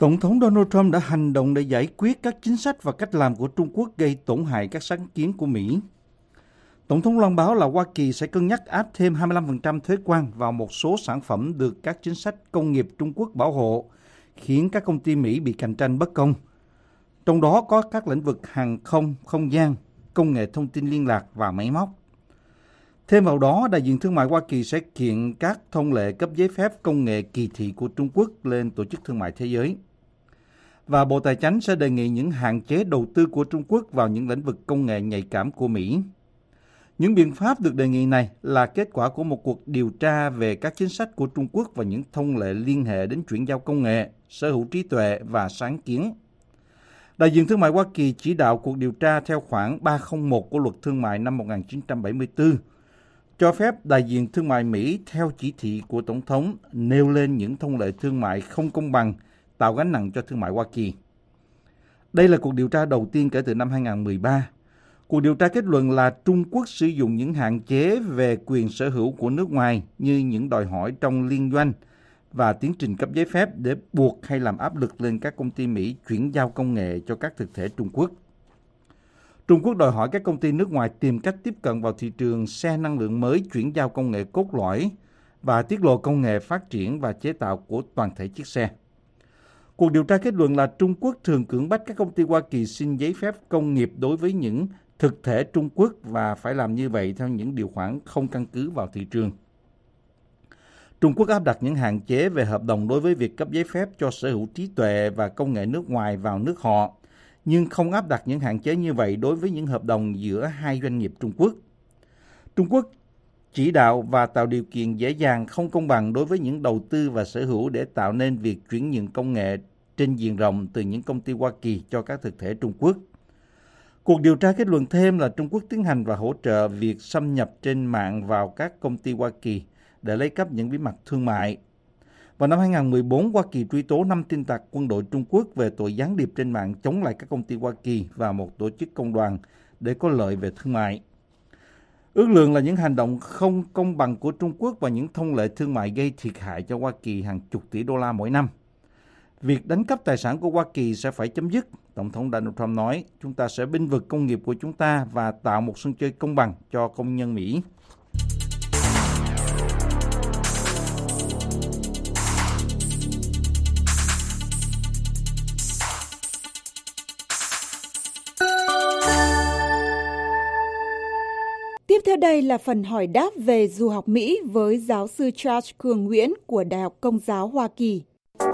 Tổng thống Donald Trump đã hành động để giải quyết các chính sách và cách làm của Trung Quốc gây tổn hại các sáng kiến của Mỹ. Tổng thống loan báo là Hoa Kỳ sẽ cân nhắc áp thêm 25% thuế quan vào một số sản phẩm được các chính sách công nghiệp Trung Quốc bảo hộ, khiến các công ty Mỹ bị cạnh tranh bất công. Trong đó có các lĩnh vực hàng không, không gian, công nghệ thông tin liên lạc và máy móc. Thêm vào đó, đại diện thương mại Hoa Kỳ sẽ kiện các thông lệ cấp giấy phép công nghệ kỳ thị của Trung Quốc lên Tổ chức Thương mại Thế giới. Và Bộ Tài chánh sẽ đề nghị những hạn chế đầu tư của Trung Quốc vào những lĩnh vực công nghệ nhạy cảm của Mỹ. Những biện pháp được đề nghị này là kết quả của một cuộc điều tra về các chính sách của Trung Quốc và những thông lệ liên hệ đến chuyển giao công nghệ, sở hữu trí tuệ và sáng kiến. Đại diện thương mại Hoa Kỳ chỉ đạo cuộc điều tra theo khoản 301 của Luật Thương mại năm 1974, cho phép đại diện thương mại Mỹ theo chỉ thị của Tổng thống nêu lên những thông lệ thương mại không công bằng, tạo gánh nặng cho thương mại Hoa Kỳ. Đây là cuộc điều tra đầu tiên kể từ năm 2013. Cuộc điều tra kết luận là Trung Quốc sử dụng những hạn chế về quyền sở hữu của nước ngoài như những đòi hỏi trong liên doanh và tiến trình cấp giấy phép để buộc hay làm áp lực lên các công ty Mỹ chuyển giao công nghệ cho các thực thể Trung Quốc. Trung Quốc đòi hỏi các công ty nước ngoài tìm cách tiếp cận vào thị trường xe năng lượng mới chuyển giao công nghệ cốt lõi và tiết lộ công nghệ phát triển và chế tạo của toàn thể chiếc xe. Cuộc điều tra kết luận là Trung Quốc thường cưỡng bách các công ty Hoa Kỳ xin giấy phép công nghiệp đối với những thực thể Trung Quốc và phải làm như vậy theo những điều khoản không căn cứ vào thị trường. Trung Quốc áp đặt những hạn chế về hợp đồng đối với việc cấp giấy phép cho sở hữu trí tuệ và công nghệ nước ngoài vào nước họ, nhưng không áp đặt những hạn chế như vậy đối với những hợp đồng giữa hai doanh nghiệp Trung Quốc. Trung Quốc chỉ đạo và tạo điều kiện dễ dàng không công bằng đối với những đầu tư và sở hữu để tạo nên việc chuyển nhượng công nghệ trên diện rộng từ những công ty Hoa Kỳ cho các thực thể Trung Quốc. Cuộc điều tra kết luận thêm là Trung Quốc tiến hành và hỗ trợ việc xâm nhập trên mạng vào các công ty Hoa Kỳ để lấy cắp những bí mật thương mại. Vào năm 2014, Hoa Kỳ truy tố 5 tin tặc quân đội Trung Quốc về tội gián điệp trên mạng chống lại các công ty Hoa Kỳ và một tổ chức công đoàn để có lợi về thương mại. Ước lượng là những hành động không công bằng của Trung Quốc và những thông lệ thương mại gây thiệt hại cho Hoa Kỳ hàng chục tỷ đô la mỗi năm. Việc đánh cắp tài sản của Hoa Kỳ sẽ phải chấm dứt, Tổng thống Donald Trump nói, chúng ta sẽ bênh vực công nghiệp của chúng ta và tạo một sân chơi công bằng cho công nhân Mỹ. Tiếp theo đây là phần hỏi đáp về du học Mỹ với giáo sư Charles Cường Nguyễn của Đại học Công giáo Hoa Kỳ.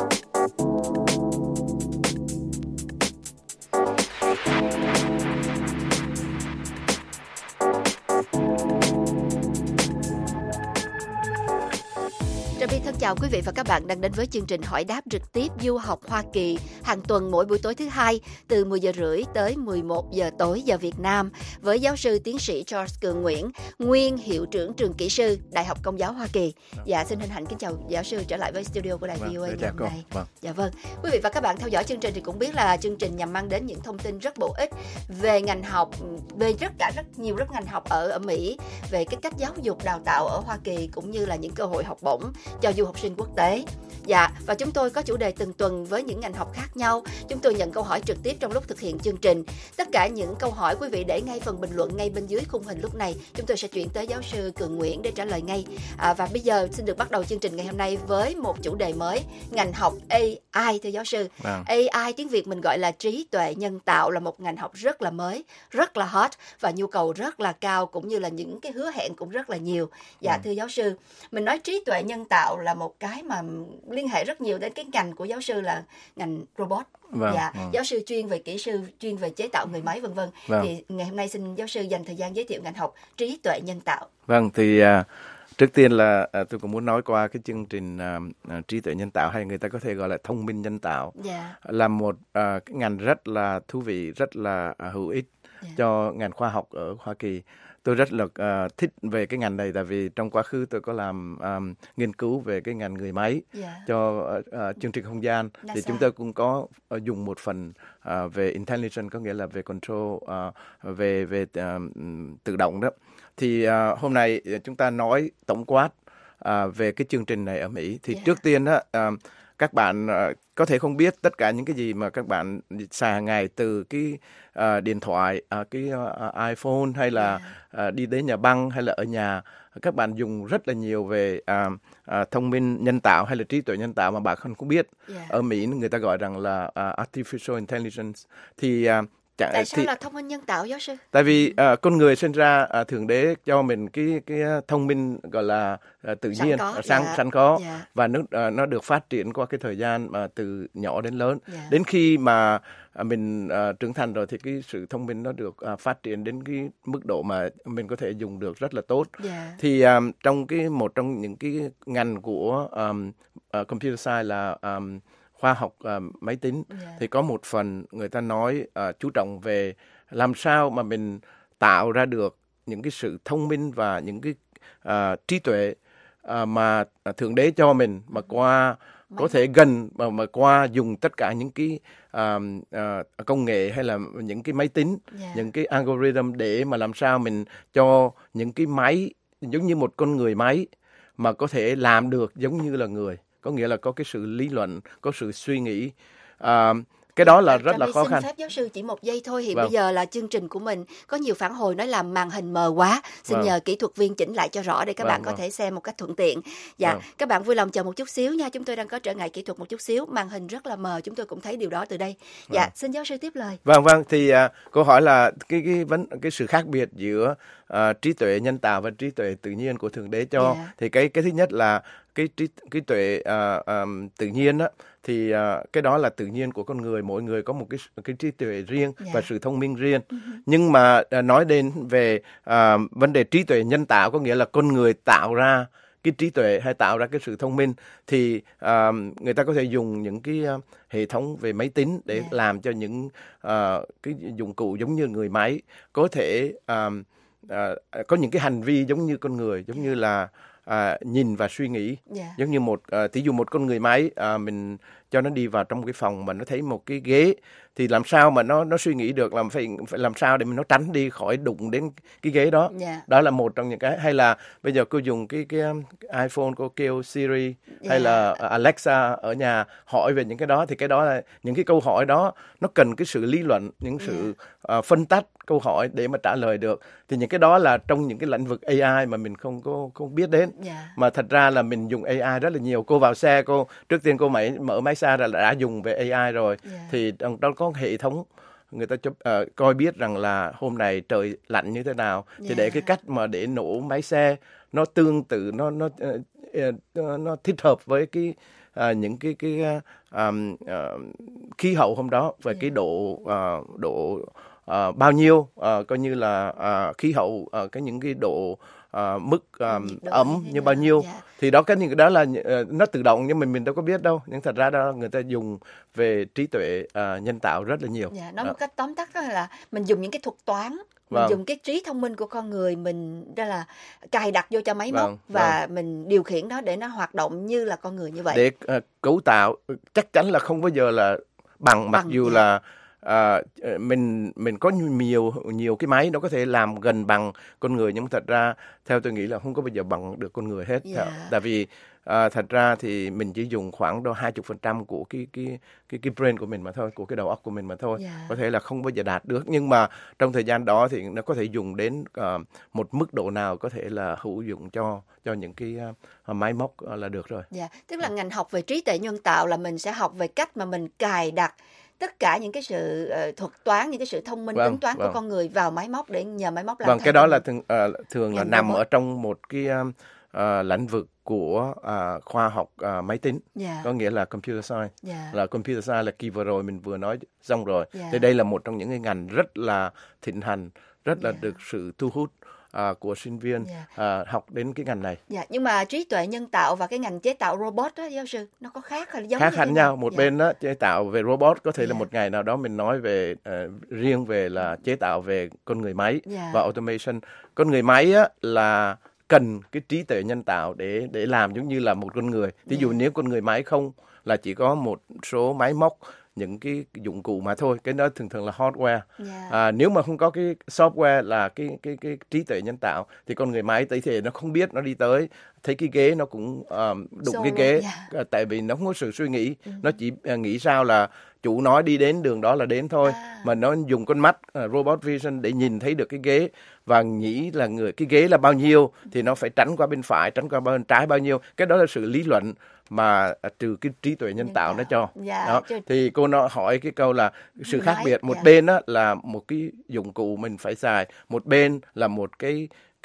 Thân chào quý vị và các bạn đang đến với chương trình hỏi đáp trực tiếp du học Hoa Kỳ hàng tuần mỗi buổi tối thứ Hai từ 10 giờ rưỡi tới 11 giờ tối giờ Việt Nam với giáo sư tiến sĩ Charles Cường Nguyễn, nguyên hiệu trưởng trường kỹ sư Đại học Công giáo Hoa Kỳ. Dạ, xin hân hạnh kính chào giáo sư trở lại với studio của đài VOA ngày hôm nay. Dạ vâng. Quý vị và các bạn theo dõi chương trình thì cũng biết là chương trình nhằm mang đến những thông tin rất bổ ích về ngành học, về rất nhiều ngành học ở Mỹ, về cái cách giáo dục đào tạo ở Hoa Kỳ cũng như là những cơ hội học bổng cho du học sinh quốc tế. Dạ, và chúng tôi có chủ đề từng tuần với những ngành học khác nhau. Chúng tôi nhận câu hỏi trực tiếp trong lúc thực hiện chương trình. Tất cả những câu hỏi quý vị để ngay phần bình luận ngay bên dưới khung hình lúc này. Chúng tôi sẽ chuyển tới giáo sư Cường Nguyễn để trả lời ngay. Và bây giờ xin được bắt đầu chương trình ngày hôm nay với một chủ đề mới, ngành học AI thưa giáo sư. AI tiếng Việt mình gọi là trí tuệ nhân tạo, là một ngành học rất là mới, rất là hot và nhu cầu rất là cao, cũng như là những cái hứa hẹn cũng rất là nhiều. Dạ thưa giáo sư, mình nói trí tuệ nhân tạo là một cái mà liên hệ rất nhiều đến cái ngành của giáo sư là ngành robot. Giáo sư chuyên về kỹ sư, chuyên về chế tạo người máy vân vân. Thì ngày hôm nay xin giáo sư dành thời gian giới thiệu ngành học trí tuệ nhân tạo. Vâng, thì trước tiên là tôi cũng muốn nói qua cái chương trình trí tuệ nhân tạo, hay người ta có thể gọi là thông minh nhân tạo, là một cái ngành rất là thú vị, rất là hữu ích cho ngành khoa học ở Hoa Kỳ. Tôi rất là thích về cái ngành này, tại vì trong quá khứ tôi có làm nghiên cứu về cái ngành người máy cho chương trình không gian. Thì chúng tôi cũng có dùng một phần về intelligence, có nghĩa là về control, về tự động đó. Thì hôm nay chúng ta nói tổng quát về cái chương trình này ở Mỹ. Thì trước tiên đó, các bạn có thể không biết tất cả những cái gì mà các bạn xài hàng ngày, từ cái điện thoại, cái iPhone, hay là đi đến nhà băng, hay là ở nhà các bạn dùng rất là nhiều về thông minh nhân tạo hay là trí tuệ nhân tạo mà bạn không biết. Ở Mỹ người ta gọi rằng là artificial intelligence. Thì tại sao là thông minh nhân tạo, giáo sư? Tại vì con người sinh ra, Thượng Đế cho mình cái thông minh gọi là tự nhiên, sẵn có, và nó được phát triển qua cái thời gian mà từ nhỏ đến lớn. Đến khi mà mình trưởng thành rồi thì cái sự thông minh nó được phát triển đến cái mức độ mà mình có thể dùng được rất là tốt. Thì trong một trong những cái ngành của computer science là khoa học máy tính, thì có một phần người ta nói chú trọng về làm sao mà mình tạo ra được những cái sự thông minh và những cái trí tuệ mà Thượng Đế cho mình, mà qua có thể gần mà qua dùng tất cả những cái công nghệ hay là những cái máy tính, những cái algorithm, để mà làm sao mình cho những cái máy giống như một con người máy mà có thể làm được giống như là người. Có nghĩa là có cái sự lý luận, có sự suy nghĩ. Cái đó là rất là khó khăn. Xin phép giáo sư chỉ một giây thôi. Hiện bây giờ là chương trình của mình có nhiều phản hồi nói là màn hình mờ quá. Xin nhờ kỹ thuật viên chỉnh lại cho rõ để các bạn có thể xem một cách thuận tiện. Các bạn vui lòng chờ một chút xíu nha. Chúng tôi đang có trở ngại kỹ thuật một chút xíu. Màn hình rất là mờ. Chúng tôi cũng thấy điều đó từ đây. Xin giáo sư tiếp lời. Vâng. Thì câu hỏi là cái sự khác biệt giữa trí tuệ nhân tạo và trí tuệ tự nhiên của Thượng Đế cho. Thì cái thứ nhất là cái tuệ tự nhiên á, thì cái đó là tự nhiên của con người. Mỗi người có một cái trí tuệ riêng và sự thông minh riêng. Nhưng mà nói đến về vấn đề trí tuệ nhân tạo, có nghĩa là con người tạo ra cái trí tuệ hay tạo ra cái sự thông minh, thì người ta có thể dùng những cái hệ thống về máy tính để làm cho những cái dụng cụ giống như người máy có thể có những cái hành vi giống như con người, giống như là nhìn và suy nghĩ. Giống như thí dụ một con người máy, mình cho nó đi vào trong cái phòng mà nó thấy một cái ghế, thì làm sao mà nó suy nghĩ được, phải làm sao để nó tránh đi khỏi đụng đến cái ghế đó. Đó là một trong những cái. Hay là bây giờ cô dùng cái iPhone, cô kêu Siri hay là Alexa ở nhà hỏi về những cái đó, thì cái đó là những cái câu hỏi đó nó cần cái sự lý luận, những sự phân tách câu hỏi để mà trả lời được. Thì những cái đó là trong những cái lĩnh vực AI mà mình không biết đến. Mà thật ra là mình dùng AI rất là nhiều. Cô vào xe, trước tiên cô mở máy xa ra là đã dùng về AI rồi. Thì trong đó có hệ thống người ta coi biết rằng là hôm nay trời lạnh như thế nào, thì để cái cách mà để nổ máy xe nó tương tự, nó thích hợp với cái những cái khí hậu hôm đó, và cái độ bao nhiêu, coi như là khí hậu, những cái độ mức ẩm như bao nhiêu. Thì đó, cái đó là nó tự động, nhưng mình đâu có biết đâu. Nhưng thật ra đó người ta dùng về trí tuệ nhân tạo rất là nhiều. Nói một cách tóm tắt là mình dùng những cái thuật toán, mình dùng cái trí thông minh của con người mình ra là cài đặt vô cho máy móc, và mình điều khiển nó để nó hoạt động như là con người như vậy. Để cấu tạo chắc chắn là không bao giờ là bằng mặc dù là mình có nhiều cái máy nó có thể làm gần bằng con người, nhưng thật ra theo tôi nghĩ là không có bao giờ bằng được con người hết. Tại vì thật ra thì mình chỉ dùng khoảng 20% của cái brain của mình mà thôi, của cái đầu óc của mình mà thôi. Có thể là không bao giờ đạt được, nhưng mà trong thời gian đó thì nó có thể dùng đến một mức độ nào có thể là hữu dụng cho những cái máy móc là được rồi. Tức là ngành học về trí tuệ nhân tạo là mình sẽ học về cách mà mình cài đặt tất cả những cái sự thuật toán, những cái sự thông minh tính toán của con người vào máy móc để nhờ máy móc làm. Cái đó là thường là nằm ở trong một cái lĩnh vực của khoa học máy tính. Có nghĩa là computer science. Là computer science là kỳ vừa rồi mình vừa nói xong rồi. Thì đây là một trong những cái ngành rất là thịnh hành, rất là được sự thu hút của sinh viên học đến cái ngành này. Nhưng mà trí tuệ nhân tạo và cái ngành chế tạo robot đó, giáo sư, nó có khác hay giống? Khác hẳn nhau. Một bên đó chế tạo về robot, có thể là một ngày nào đó mình nói về riêng về là chế tạo về con người máy và automation. Con người máy á, là cần cái trí tuệ nhân tạo để làm giống như là một con người. Ví dụ nếu con người máy không, là chỉ có một số máy móc, những cái dụng cụ mà thôi, cái đó thường là hardware. Nếu mà không có cái software là cái trí tuệ nhân tạo, thì con người máy tới thì nó không biết nó đi tới thấy cái ghế nó cũng đụng cái ghế, tại vì nó không có sự suy nghĩ, nó chỉ nghĩ sao là chủ nói đi đến đường đó là đến thôi, mà nó dùng con mắt robot vision để nhìn thấy được cái ghế và nghĩ là cái ghế là bao nhiêu thì nó phải tránh qua bên phải, tránh qua bên trái bao nhiêu. Cái đó là sự lý luận mà trừ cái trí tuệ nhân tạo nó cho. Đó. Thì cô nó hỏi cái câu là sự khác biệt, một bên đó là một cái dụng cụ mình phải xài, một bên là một cái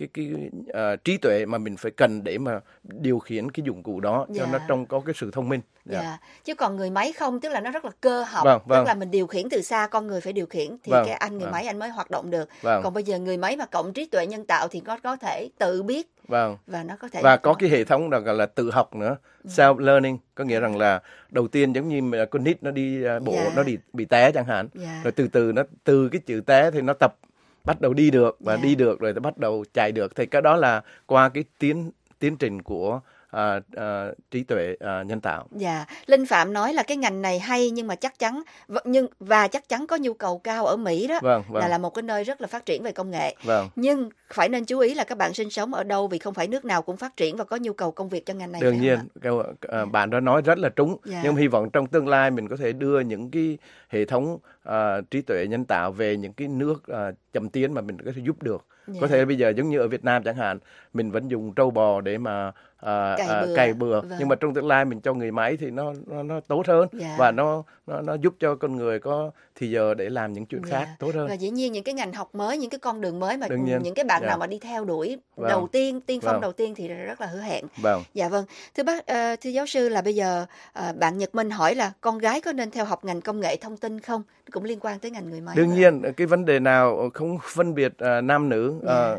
trí tuệ mà mình phải cần để mà điều khiển cái dụng cụ đó cho nó trông có cái sự thông minh. Chứ còn người máy không, tức là nó rất là cơ học, tức là mình điều khiển từ xa, con người phải điều khiển thì cái người máy anh mới hoạt động được. Còn bây giờ người máy mà cộng trí tuệ nhân tạo thì có thể tự biết và nó có thể có cái hệ thống gọi là tự học nữa, self learning, có nghĩa rằng là đầu tiên giống như con nít nó đi bộ, nó bị té chẳng hạn, rồi từ từ nó từ cái chữ té thì nó tập bắt đầu đi được và đi được rồi nó bắt đầu chạy được, thì cái đó là qua cái tiến trình của trí tuệ nhân tạo. Linh Phạm nói là cái ngành này hay nhưng mà chắc chắn có nhu cầu cao ở Mỹ đó, là một cái nơi rất là phát triển về công nghệ. Nhưng phải nên chú ý là các bạn sinh sống ở đâu, vì không phải nước nào cũng phát triển và có nhu cầu công việc cho ngành này. Đương nhiên, bạn đó nói rất là trúng. Nhưng hy vọng trong tương lai mình có thể đưa những cái hệ thống trí tuệ nhân tạo về những cái nước chậm tiến mà mình có thể giúp được. Có thể bây giờ giống như ở Việt Nam chẳng hạn, mình vẫn dùng trâu bò để mà cày bừa, nhưng mà trong tương lai mình cho người máy thì nó tốt hơn, và nó giúp cho con người có thì giờ để làm những chuyện khác tốt hơn. Và dĩ nhiên những cái ngành học mới, những cái con đường mới mà những cái bạn nào mà đi theo đuổi đầu tiên, tiên phong đầu tiên thì rất là hứa hẹn. Dạ vâng. Thưa giáo sư, là bây giờ bạn Nhật Minh hỏi là con gái có nên theo học ngành công nghệ thông tin không? Cũng liên quan tới ngành người máy. Đương nhiên, cái vấn đề nào không phân biệt nam nữ,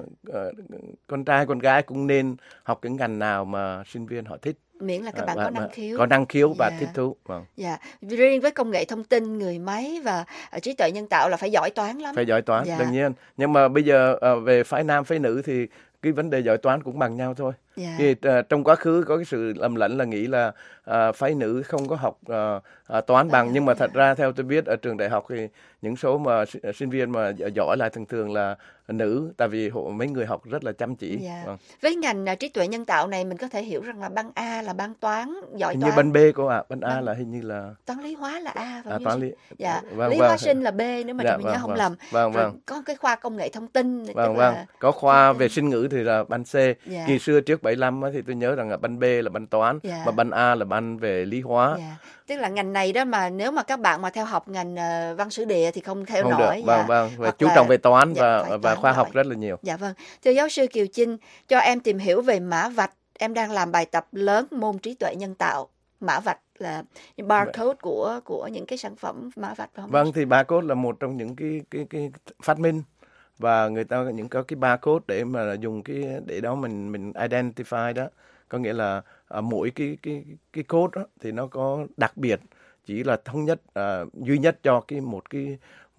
con trai con gái cũng nên học cái ngành nào mà sinh viên họ thích, miễn là các bạn có năng khiếu và thích thú. Riêng với công nghệ thông tin, người máy và trí tuệ nhân tạo là phải giỏi toán lắm. Phải giỏi toán, đương nhiên. Nhưng mà bây giờ về phái nam phái nữ thì cái vấn đề giỏi toán cũng bằng nhau thôi. Thì, trong quá khứ có cái sự lầm lẫn là nghĩ là phái nữ không có học toán bằng, nhưng mà thật ra theo tôi biết ở trường đại học thì những số mà sinh viên mà giỏi là thường là nữ, tại vì mấy người học rất là chăm chỉ. Với ngành trí tuệ nhân tạo này mình có thể hiểu rằng là ban A là ban toán, giỏi hình toán. Như ban B cô ạ, ban A là hình như là toán lý hóa là A, và toán lý. Lý hóa sinh là B nếu mà mình nhớ không lầm. Rồi có cái khoa công nghệ thông tin. Có khoa về sinh ngữ thì là ban C. Kỳ xưa trước 75 thì tôi nhớ rằng là ban B là ban toán, và ban A là ban về lý hóa. Tức là ngành này đó mà nếu mà các bạn mà theo học ngành văn sử địa thì không theo nổi. Và chú trọng về toán và khoa học rất là nhiều. Dạ vâng. Thưa giáo sư Kiều Chinh, cho em tìm hiểu về mã vạch. Em đang làm bài tập lớn môn trí tuệ nhân tạo. Mã vạch là barcode của những cái sản phẩm mã vạch, phải không? Vâng, thì barcode là một trong những cái phát minh, và người ta những có cái barcode để mà dùng để đó mình identify đó, có nghĩa là mỗi cái code đó thì nó có đặc biệt, chỉ là thống nhất duy nhất cho một cái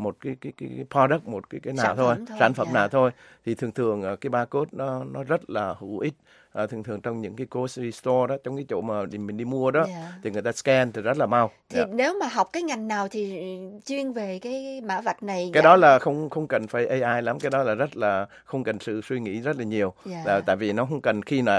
product, một cái nào thôi, sản phẩm nào thôi. Thì thường cái barcode nó rất là hữu ích. Thường trong những cái grocery store đó, trong cái chỗ mà mình đi mua đó, thì người ta scan thì rất là mau. Thì nếu mà học cái ngành nào thì chuyên về cái mã vạch này? Cái đó là không cần phải AI lắm, cái đó là rất là không cần sự suy nghĩ rất là nhiều. Tại vì nó không cần, khi là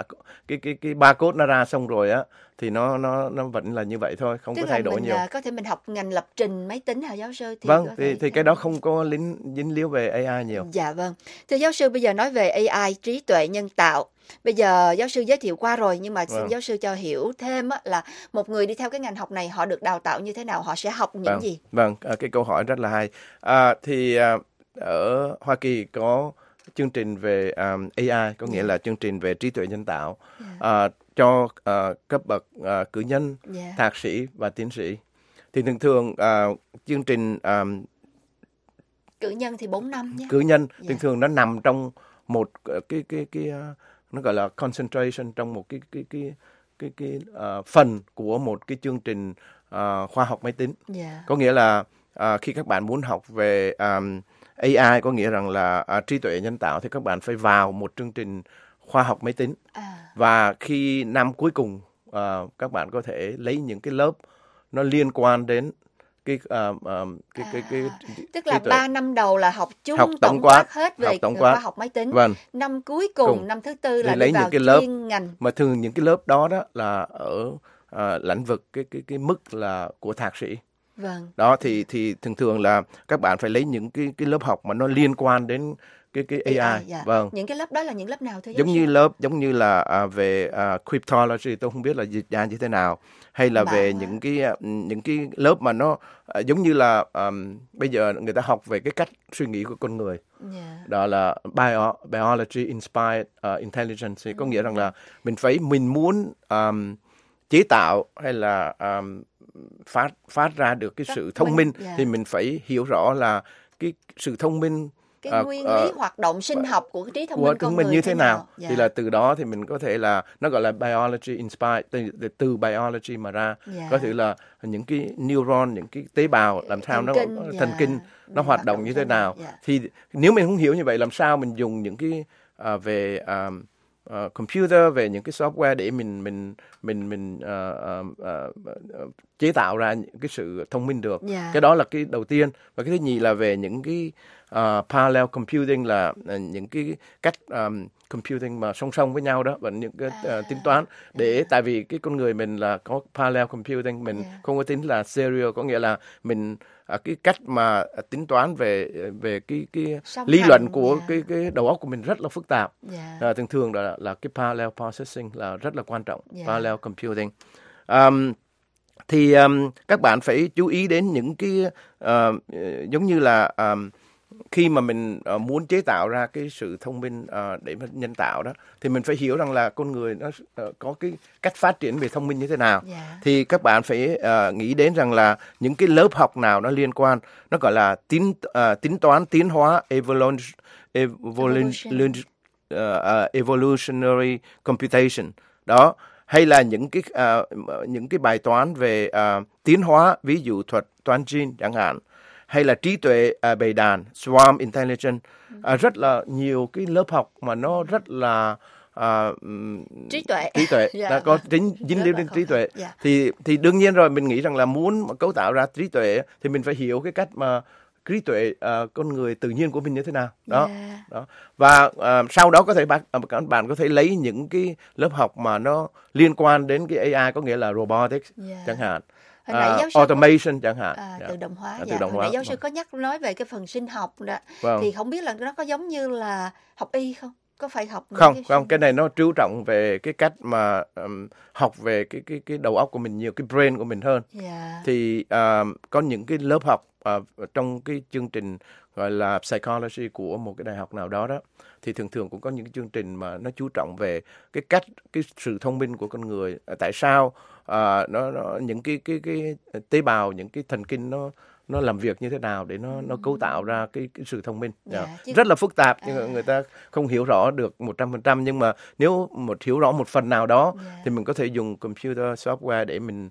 cái barcode nó ra xong rồi á thì nó vẫn là như vậy thôi, không có thay đổi nhiều. Có thể mình học ngành lập trình máy tính hả giáo sư? Thì cái đó không có dính líu về AI nhiều. Dạ vâng. Thưa giáo sư, bây giờ nói về AI, trí tuệ nhân tạo. Bây giờ giáo sư giới thiệu qua rồi, nhưng mà xin giáo sư cho hiểu thêm là một người đi theo cái ngành học này họ được đào tạo như thế nào, họ sẽ học những gì? Cái câu hỏi rất là hay. Thì ở Hoa Kỳ có chương trình về AI, có nghĩa là chương trình về trí tuệ nhân tạo cho cấp bậc cử nhân, thạc sĩ và tiến sĩ. Thì thường chương trình cử nhân thì 4 năm nhé. Cử nhân thường nó nằm trong một cái nó gọi là concentration, trong một cái phần của một cái chương trình khoa học máy tính. Có nghĩa là khi các bạn muốn học về AI, có nghĩa rằng là trí tuệ nhân tạo, thì các bạn phải vào một chương trình khoa học máy tính. Và khi năm cuối cùng các bạn có thể lấy những cái lớp nó liên quan đến tức là 3 năm đầu là học chung học tổng quát hết về khoa học máy tính. Vâng. Năm cuối cùng, năm thứ tư là lấy đi vào những cái lớp chuyên ngành. mà thường những cái lớp đó là ở lĩnh vực cái mức là của thạc sĩ. Vâng. Đó thì thường là các bạn phải lấy những cái lớp học mà nó liên quan đến cái AI. Dạ. Vâng. Những cái lớp đó là những lớp nào thưa giáo sư? Giống như là về cryptology, tôi không biết là dịch ra như thế nào, hay là về những cái lớp mà nó giống như là bây giờ người ta học về cái cách suy nghĩ của con người. Đó là biology inspired intelligence, có nghĩa rằng là mình muốn chế tạo hay là phát ra được cái sự thông minh, thì mình phải hiểu rõ là cái sự thông minh, cái nguyên lý hoạt động sinh học của cái trí thông minh con người như thế nào. Dạ. Thì là từ đó thì mình có thể là nó gọi là biology inspired, từ biology mà ra. Dạ. Có thể là những cái neuron, những cái tế bào làm sao thần kinh nó hoạt động như thế nào. Dạ. Thì nếu mình không hiểu như vậy, làm sao mình dùng những cái về computer, về những cái software để mình chế tạo ra những cái sự thông minh được. Yeah. Cái đó là cái đầu tiên. Và cái thứ nhì là về những cái parallel computing, là những cái cách computing mà song song với nhau đó, và những cái tính toán để tại vì cái con người mình là có parallel computing, mình không có tính là serial, có nghĩa là mình cái cách mà tính toán về cái lý luận của cái đầu óc của mình rất là phức tạp. Thường là cái parallel processing là rất là quan trọng. Parallel computing. Thì các bạn phải chú ý đến những cái giống như là khi mà mình muốn chế tạo ra cái sự thông minh để mà nhân tạo đó, thì mình phải hiểu rằng là con người nó có cái cách phát triển về thông minh như thế nào. Thì các bạn phải nghĩ đến rằng là những cái lớp học nào nó liên quan, nó gọi là tính toán tiến hóa, evolutionary computation đó, hay là những cái bài toán về tiến hóa, ví dụ thuật toán gene chẳng hạn, hay là trí tuệ bầy đàn, swarm intelligence, rất là nhiều cái lớp học mà nó rất là trí tuệ đã có dính líu đến trí tuệ. Thì đương nhiên rồi, mình nghĩ rằng là muốn cấu tạo ra trí tuệ thì mình phải hiểu cái cách mà trí tuệ con người tự nhiên của mình như thế nào đó. Và sau đó có thể các bạn có thể lấy những cái lớp học mà nó liên quan đến cái AI, có nghĩa là robotics chẳng hạn, automation chẳng hạn, tự động hóa. Hồi nãy giáo sư có nói về cái phần sinh học đó, thì không biết là nó có giống như là học y không? Có phải học không, cái này nó chú trọng về cái cách mà học về cái đầu óc của mình nhiều, cái brain của mình hơn. Thì có những cái lớp học trong cái chương trình gọi là psychology của một cái đại học nào đó thì thường cũng có những cái chương trình mà nó chú trọng về cái sự thông minh của con người, tại sao nó những cái tế bào, những cái thần kinh nó làm việc như thế nào để nó cấu tạo ra cái sự thông minh. Rất là phức tạp, nhưng người ta không hiểu rõ được 100%, nhưng mà nếu hiểu rõ một phần nào đó thì mình có thể dùng computer software để mình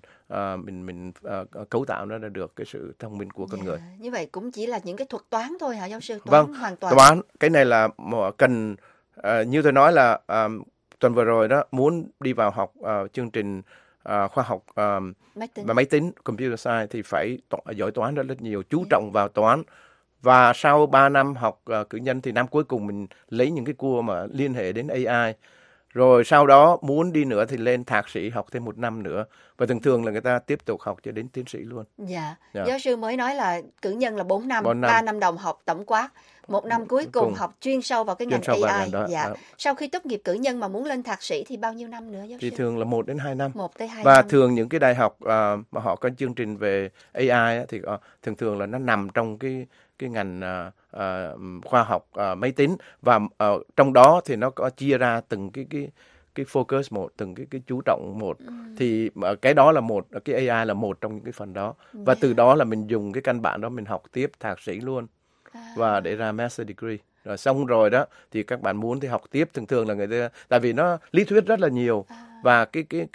cấu tạo ra được cái sự thông minh của con người. Như vậy cũng chỉ là những cái thuật toán thôi hả giáo sư? Hoàn toàn. Toán, cái này là cần như tôi nói là tuần vừa rồi đó, muốn đi vào học chương trình khoa học và máy tính, computer science, thì phải giỏi toán rất nhiều, chú trọng vào toán. Và sau 3 năm học cử nhân thì năm cuối cùng mình lấy những cái cua mà liên hệ đến AI. Rồi sau đó muốn đi nữa thì lên thạc sĩ, học thêm 1 năm nữa. Và thường là người ta tiếp tục học cho đến tiến sĩ luôn. Giáo sư mới nói là cử nhân là 4 năm, 3 năm đầu học tổng quát, 1 năm cuối cùng học chuyên sâu vào cái ngành AI. Sau khi tốt nghiệp cử nhân mà muốn lên thạc sĩ thì bao nhiêu năm nữa giáo sư? Thì thường là 1 đến 2 năm. 1 tới 2 và năm. Thường những cái đại học mà họ có chương trình về AI thì thường là nó nằm trong cái ngành khoa học máy tính, và trong đó thì nó có chia ra từng cái focus một, từng cái chú trọng một. Thì cái đó là cái AI là một trong những cái phần đó, và từ đó là mình dùng cái căn bản đó mình học tiếp thạc sĩ luôn, và để ra master degree. Rồi xong rồi đó thì các bạn muốn thì học tiếp, thường là người ta, tại vì nó lý thuyết rất là nhiều, và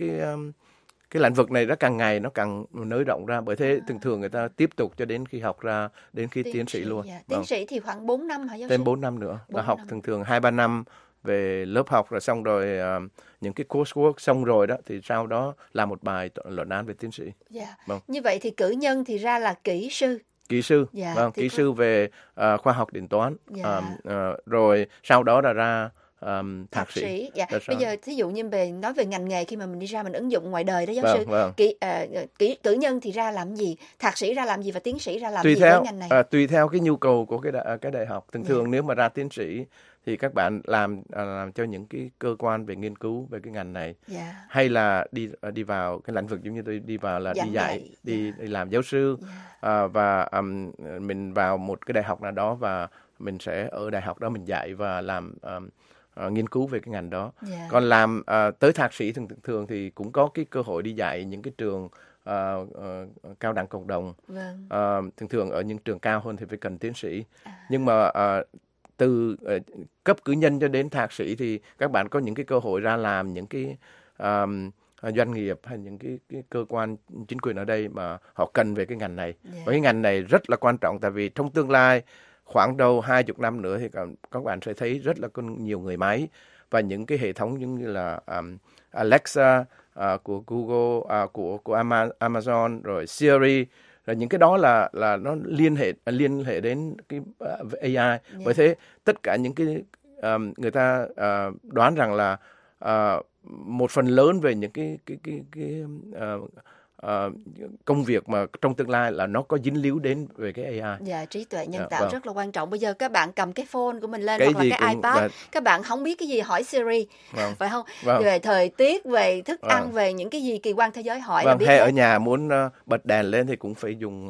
cái lĩnh vực này nó càng ngày nó càng nới rộng ra, bởi thế thường người ta tiếp tục cho đến khi học ra, đến khi tiến sĩ luôn. Tiến sĩ thì khoảng 4 năm hả giáo sư? Thêm 4 năm nữa, và học thường 2-3 năm về lớp học rồi xong rồi những cái coursework xong rồi đó thì sau đó làm một bài luận án về tiến sĩ. Vâng. Như vậy thì cử nhân thì ra là kỹ sư. Kỹ sư, vâng, kỹ sư về khoa học điện toán. Rồi sau đó là ra thạc sĩ. Bây giờ thí dụ như nói về ngành nghề khi mà mình đi ra mình ứng dụng ngoài đời đó giáo sư. Cử nhân thì ra làm gì, thạc sĩ ra làm gì và tiến sĩ ra làm gì với ngành này? Tùy theo cái nhu cầu của cái đại học. Thường nếu mà ra tiến sĩ thì các bạn làm cho những cái cơ quan về nghiên cứu về cái ngành này, hay là đi vào cái lĩnh vực giống như tôi đi vào là đi dạy, đi làm giáo sư, và mình vào một cái đại học nào đó và mình sẽ ở đại học đó mình dạy và làm nghiên cứu về cái ngành đó. Còn làm tới thạc sĩ thường thì cũng có cái cơ hội đi dạy những cái trường cao đẳng cộng đồng. Thường ở những trường cao hơn thì phải cần tiến sĩ. Nhưng mà từ cấp cử nhân cho đến thạc sĩ thì các bạn có những cái cơ hội ra làm những cái doanh nghiệp hay những cái cơ quan chính quyền ở đây mà họ cần về cái ngành này. Và cái ngành này rất là quan trọng, tại vì trong tương lai khoảng đâu 20 năm nữa thì các bạn sẽ thấy rất là nhiều người máy và những cái hệ thống như là Alexa của Google, của Amazon, rồi Siri, rồi những cái đó là nó liên hệ đến cái AI. Bởi thế tất cả những cái người ta đoán rằng là một phần lớn về những cái công việc mà trong tương lai là nó có dính líu đến về cái AI. Trí tuệ nhân tạo rất là quan trọng. Bây giờ các bạn cầm cái phone của mình lên hoặc là cái iPad, các bạn không biết cái gì hỏi Siri, phải không? Về thời tiết, về thức ăn, về những cái gì kỳ quan thế giới hỏi là biết. Hay ở nhà muốn bật đèn lên thì cũng phải dùng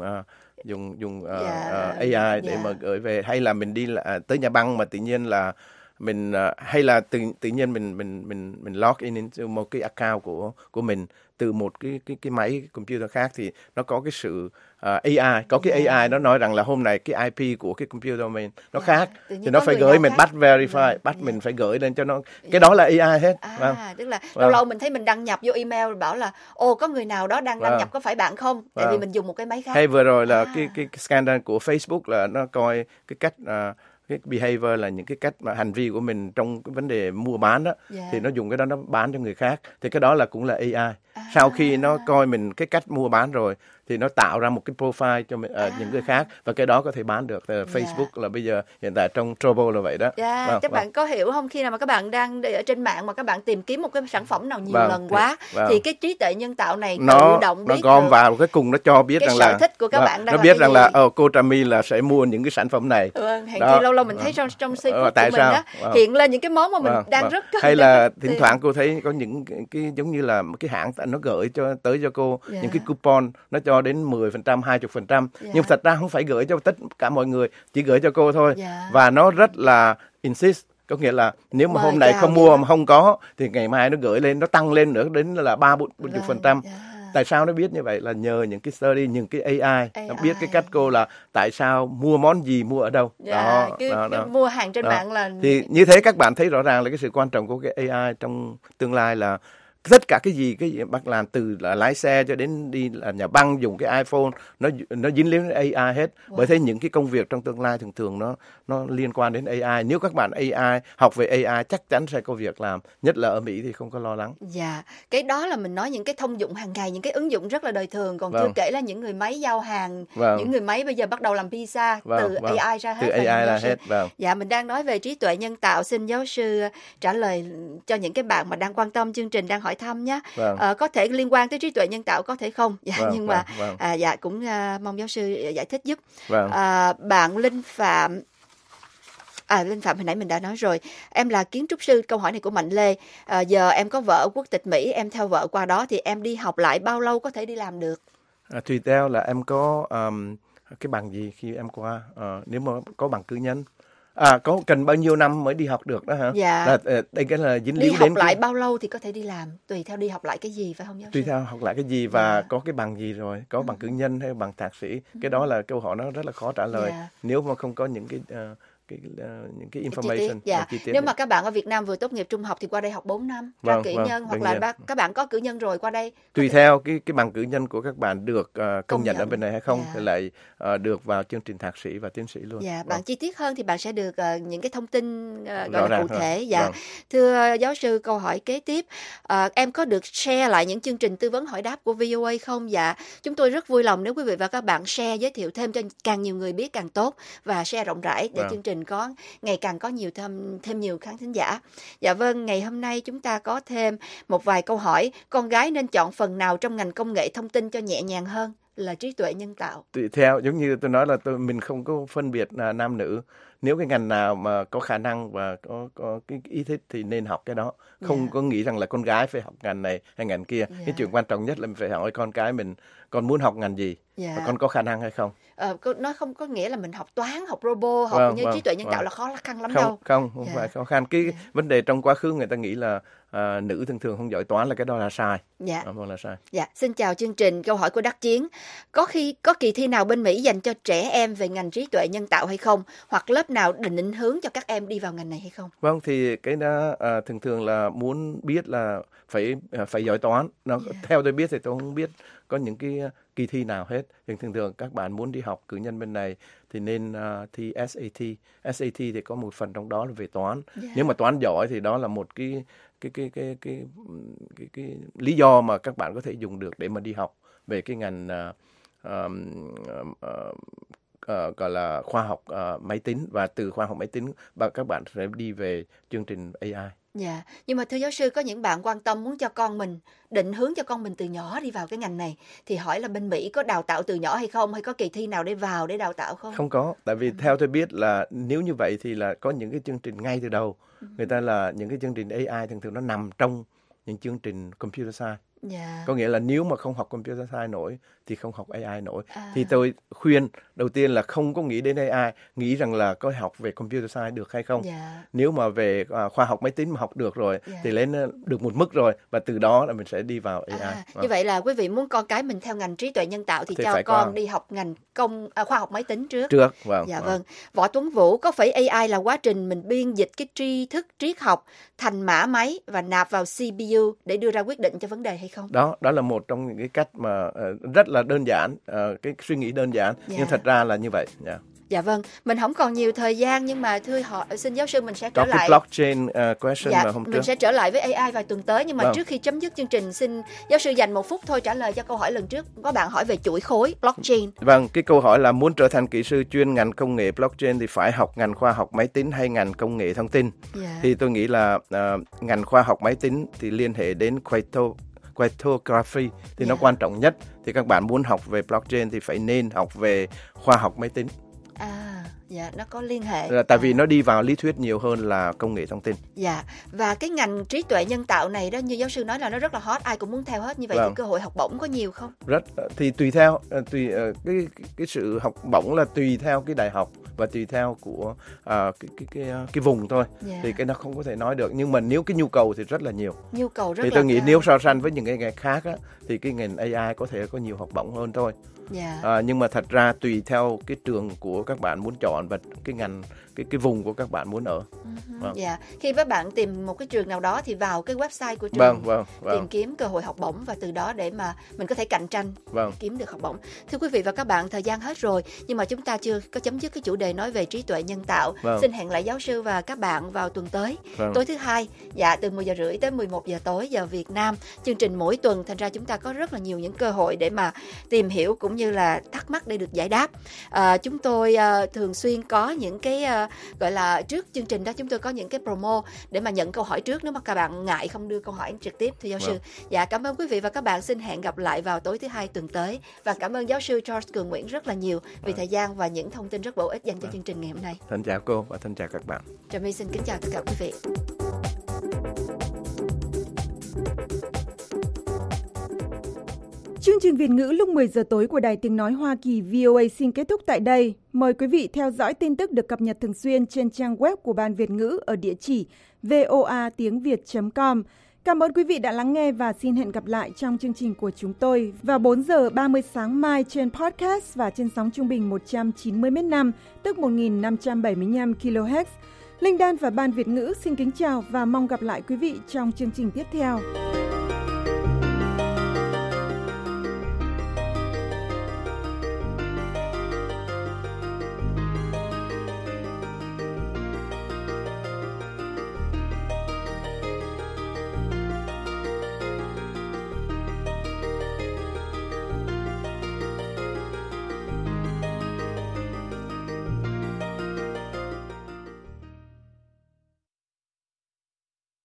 AI để mà gửi về, hay là mình đi tới nhà băng mà tự nhiên là mình hay là tự nhiên mình log in into một cái account của mình từ một cái máy computer khác thì nó có cái sự AI, có cái AI nó nói rằng là hôm nay cái IP của cái computer mình nó khác thì nó phải gửi mình bắt verify, bắt mình phải gửi lên cho nó, cái đó là AI hết. Tức là lâu lâu mình thấy mình đăng nhập vô email bảo là có người nào đó đang đăng nhập, có phải bạn không? Tại vì mình dùng một cái máy khác. Hay vừa rồi là cái scandal của Facebook là nó coi cái cách cái behavior là những cái cách mà hành vi của mình trong cái vấn đề mua bán đó, thì nó dùng cái đó nó bán cho người khác, thì cái đó là cũng là AI. Sau khi nó coi mình cái cách mua bán rồi thì nó tạo ra một cái profile cho mình, những người khác, và cái đó có thể bán được. Facebook là bây giờ hiện tại trong trouble là vậy đó. Các bạn có hiểu không, khi nào mà các bạn đang ở trên mạng mà các bạn tìm kiếm một cái sản phẩm nào nhiều lần quá thì cái trí tuệ nhân tạo này tự động biết nó gom vào cái cùng nó cho biết rằng là sở thích của các bạn đang nó biết rằng là cô Trà My là sẽ mua những cái sản phẩm này. Hèn chi lâu lâu mình thấy trong Facebook của mình đó hiện lên những cái món mà mình đang rất hay là thỉnh thoảng cô thấy có những cái giống như là một cái hãng nó gửi tới cho cô những cái coupon, nó cho đến 10%, 20%, nhưng thật ra không phải gửi cho tất cả mọi người, chỉ gửi cho cô thôi. Và nó rất là insist, có nghĩa là nếu mà hôm nay không mua mà không có thì ngày mai nó gửi lên, nó tăng lên nữa đến là 30-40%. Tại sao nó biết như vậy? Là nhờ những cái study, những cái AI nó biết cái cách cô là tại sao mua món gì, mua ở đâu. Mua hàng trên mạng là thì như thế các bạn thấy rõ ràng là cái sự quan trọng của cái AI trong tương lai là tất cả cái gì bác làm, từ là lái xe cho đến đi là nhà băng, dùng cái iPhone, nó dính líu đến AI hết. Bởi thế những cái công việc trong tương lai thường nó liên quan đến AI. Nếu các bạn học về AI chắc chắn sẽ có việc làm, nhất là ở Mỹ thì không có lo lắng. Cái đó là mình nói những cái thông dụng hàng ngày, những cái ứng dụng rất là đời thường, còn chưa kể là những người máy giao hàng, những người máy bây giờ bắt đầu làm pizza từ AI ra hết. Từ AI ra hết. Mình đang nói về trí tuệ nhân tạo. Xin giáo sư trả lời cho những cái bạn mà đang quan tâm chương trình, đang hỏi thăm nhé. Có thể liên quan tới trí tuệ nhân tạo, có thể không. Nhưng mà cũng mong giáo sư giải thích giúp. Bạn Linh Phạm hồi nãy mình đã nói rồi, em là kiến trúc sư. Câu hỏi này của Mạnh Lê. Giờ em có vợ quốc tịch Mỹ, em theo vợ qua đó thì em đi học lại bao lâu có thể đi làm được? Tùy theo là em có cái bằng gì khi em qua. Nếu mà có bằng cử nhân, có cần bao nhiêu năm mới đi học được đó hả? Đây cái là dính líu đến đi học lại bao lâu thì có thể đi làm, tùy theo đi học lại cái gì, phải không giáo sư? Tùy theo học lại cái gì và có cái bằng gì rồi, có bằng cử nhân hay bằng thạc sĩ. Cái đó là câu hỏi nó rất là khó trả lời nếu mà không có những những cái information chi tiết. Nếu mà các bạn ở Việt Nam vừa tốt nghiệp trung học thì qua đây học 4 năm ra cử nhân, hoặc là các bạn có cử nhân rồi qua đây. Tùy theo cái bằng cử nhân của các bạn được công nhận ở bên này hay không thì lại được vào chương trình thạc sĩ và tiến sĩ luôn. Bạn chi tiết hơn thì bạn sẽ được những cái thông tin gọi là cụ thể. Thưa giáo sư, câu hỏi kế tiếp, em có được share lại những chương trình tư vấn hỏi đáp của VOA không? Dạ, chúng tôi rất vui lòng nếu quý vị và các bạn share, giới thiệu thêm cho càng nhiều người biết càng tốt, và share rộng rãi để chương trình có ngày càng có thêm nhiều khán thính giả. Dạ vâng, ngày hôm nay chúng ta có thêm một vài câu hỏi. Con gái nên chọn phần nào trong ngành công nghệ thông tin cho nhẹ nhàng hơn là trí tuệ nhân tạo? Tùy theo, giống như tôi nói là mình không có phân biệt nam nữ. Nếu cái ngành nào mà có khả năng và có cái ý thích thì nên học cái đó. Không có nghĩ rằng là con gái phải học ngành này hay ngành kia. Cái chuyện quan trọng nhất là mình phải hỏi con cái mình, con muốn học ngành gì và con có khả năng hay không. Nó không có nghĩa là mình học toán, học robot, học như trí tuệ nhân tạo là khó khăn lắm đâu. Không phải khó khăn. Cái vấn đề trong quá khứ người ta nghĩ là nữ thường không giỏi toán, là cái đó là sai. Là sai. Xin chào chương trình. Câu hỏi của Đắc Chiến: có kỳ thi nào bên Mỹ dành cho trẻ em về ngành trí tuệ nhân tạo hay không? Hoặc lớp nào định hướng cho các em đi vào ngành này hay không? Vâng, thì cái đó thường là muốn biết là phải giỏi toán. Theo tôi biết thì tôi không biết có những cái kỳ thi nào hết. Nhưng thường các bạn muốn đi học cử nhân bên này thì nên thi SAT. SAT thì có một phần trong đó là về toán. Nếu mà toán giỏi thì đó là một cái lý do mà các bạn có thể dùng được để mà đi học về cái ngành gọi là khoa học máy tính, và từ khoa học máy tính các bạn sẽ đi về chương trình AI. Nhưng mà thưa giáo sư, có những bạn quan tâm muốn cho con mình, định hướng cho con mình từ nhỏ đi vào cái ngành này, thì hỏi là bên Mỹ có đào tạo từ nhỏ hay không, hay có kỳ thi nào để vào để đào tạo không? Không có, tại vì theo tôi biết là nếu như vậy thì là có những cái chương trình ngay từ đầu. Người ta là những cái chương trình AI thường nó nằm trong những chương trình computer science. Có nghĩa là nếu mà không học computer science nổi thì không học AI nổi. Thì tôi khuyên đầu tiên là không có nghĩ đến AI, nghĩ rằng là có học về computer science được hay không. Nếu mà về khoa học máy tính mà học được rồi thì lên được một mức rồi, và từ đó là mình sẽ đi vào AI. Như vậy là quý vị muốn con cái mình theo ngành trí tuệ nhân tạo thì cho con đi học ngành khoa học máy tính trước. Vâng. Võ Tuấn Vũ: có phải AI là quá trình mình biên dịch cái tri thức triết học thành mã máy và nạp vào CPU để đưa ra quyết định cho vấn đề hay không? Đó là một trong những cái cách mà rất là đơn giản, cái suy nghĩ đơn giản, nhưng thật ra là như vậy. Dạ vâng, mình không còn nhiều thời gian, nhưng mà xin giáo sư, mình sẽ trở lại. Có cái blockchain question mà hôm trước. Mình sẽ trở lại với AI vài tuần tới, nhưng mà trước khi chấm dứt chương trình, xin giáo sư dành 1 phút thôi trả lời cho câu hỏi lần trước. Có bạn hỏi về chuỗi khối blockchain. Vâng, cái câu hỏi là muốn trở thành kỹ sư chuyên ngành công nghệ blockchain thì phải học ngành khoa học máy tính hay ngành công nghệ thông tin? Thì tôi nghĩ là ngành khoa học máy tính thì liên hệ đến cryptography thì nó quan trọng nhất. Thì các bạn muốn học về blockchain thì phải nên học về khoa học máy tính. Nó có liên hệ. Tại vì nó đi vào lý thuyết nhiều hơn là công nghệ thông tin. Và cái ngành trí tuệ nhân tạo này đó, như giáo sư nói là nó rất là hot, ai cũng muốn theo hết. Như vậy thì cơ hội học bổng có nhiều không? Thì tùy theo cái sự học bổng là tùy theo cái đại học và tùy theo của cái vùng thôi. Thì cái nó không có thể nói được, nhưng mà nếu cái nhu cầu thì rất là nhiều. Thì tôi nghĩ nếu so sánh với những cái ngành khác á, thì cái ngành AI có thể có nhiều học bổng hơn thôi. Nhưng mà thật ra tùy theo cái trường của các bạn muốn chọn và cái ngành, cái vùng của các bạn muốn ở. Khi các bạn tìm một cái trường nào đó thì vào cái website của trường, tìm kiếm cơ hội học bổng, và từ đó để mà mình có thể cạnh tranh kiếm được học bổng. Thưa quý vị và các bạn, thời gian hết rồi, nhưng mà chúng ta chưa có chấm dứt cái chủ đề nói về trí tuệ nhân tạo. Xin hẹn lại giáo sư và các bạn vào tuần tới, tối thứ Hai, từ 10:30 tới 11 giờ tối giờ Việt Nam. Chương trình mỗi tuần, thành ra chúng ta có rất là nhiều những cơ hội để mà tìm hiểu cũng như là thắc mắc để được giải đáp. Chúng tôi thường xuyên có những cái gọi là trước chương trình đó chúng tôi có những cái promo để mà nhận câu hỏi trước, nếu mà các bạn ngại không đưa câu hỏi trực tiếp thì giáo sư. Cảm ơn quý vị và các bạn. Xin hẹn gặp lại vào tối thứ Hai tuần tới, và cảm ơn giáo sư George Cường Nguyễn rất là nhiều vì thời gian và những thông tin rất bổ ích dành cho chương trình ngày hôm nay. Thân chào cô và thân chào các bạn. Trà My xin kính chào tất cả quý vị. Chương trình Việt ngữ lúc 10 giờ tối của Đài Tiếng Nói Hoa Kỳ VOA xin kết thúc tại đây. Mời quý vị theo dõi tin tức được cập nhật thường xuyên trên trang web của Ban Việt ngữ ở địa chỉ voatiếngviet.com. Cảm ơn quý vị đã lắng nghe và xin hẹn gặp lại trong chương trình của chúng tôi vào 4 giờ 30 sáng mai trên podcast và trên sóng trung bình 190 m5, tức 1.575 kHz. Linh Đan và Ban Việt ngữ xin kính chào và mong gặp lại quý vị trong chương trình tiếp theo.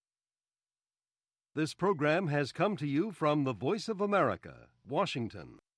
This program has come to you from the Voice of America, Washington.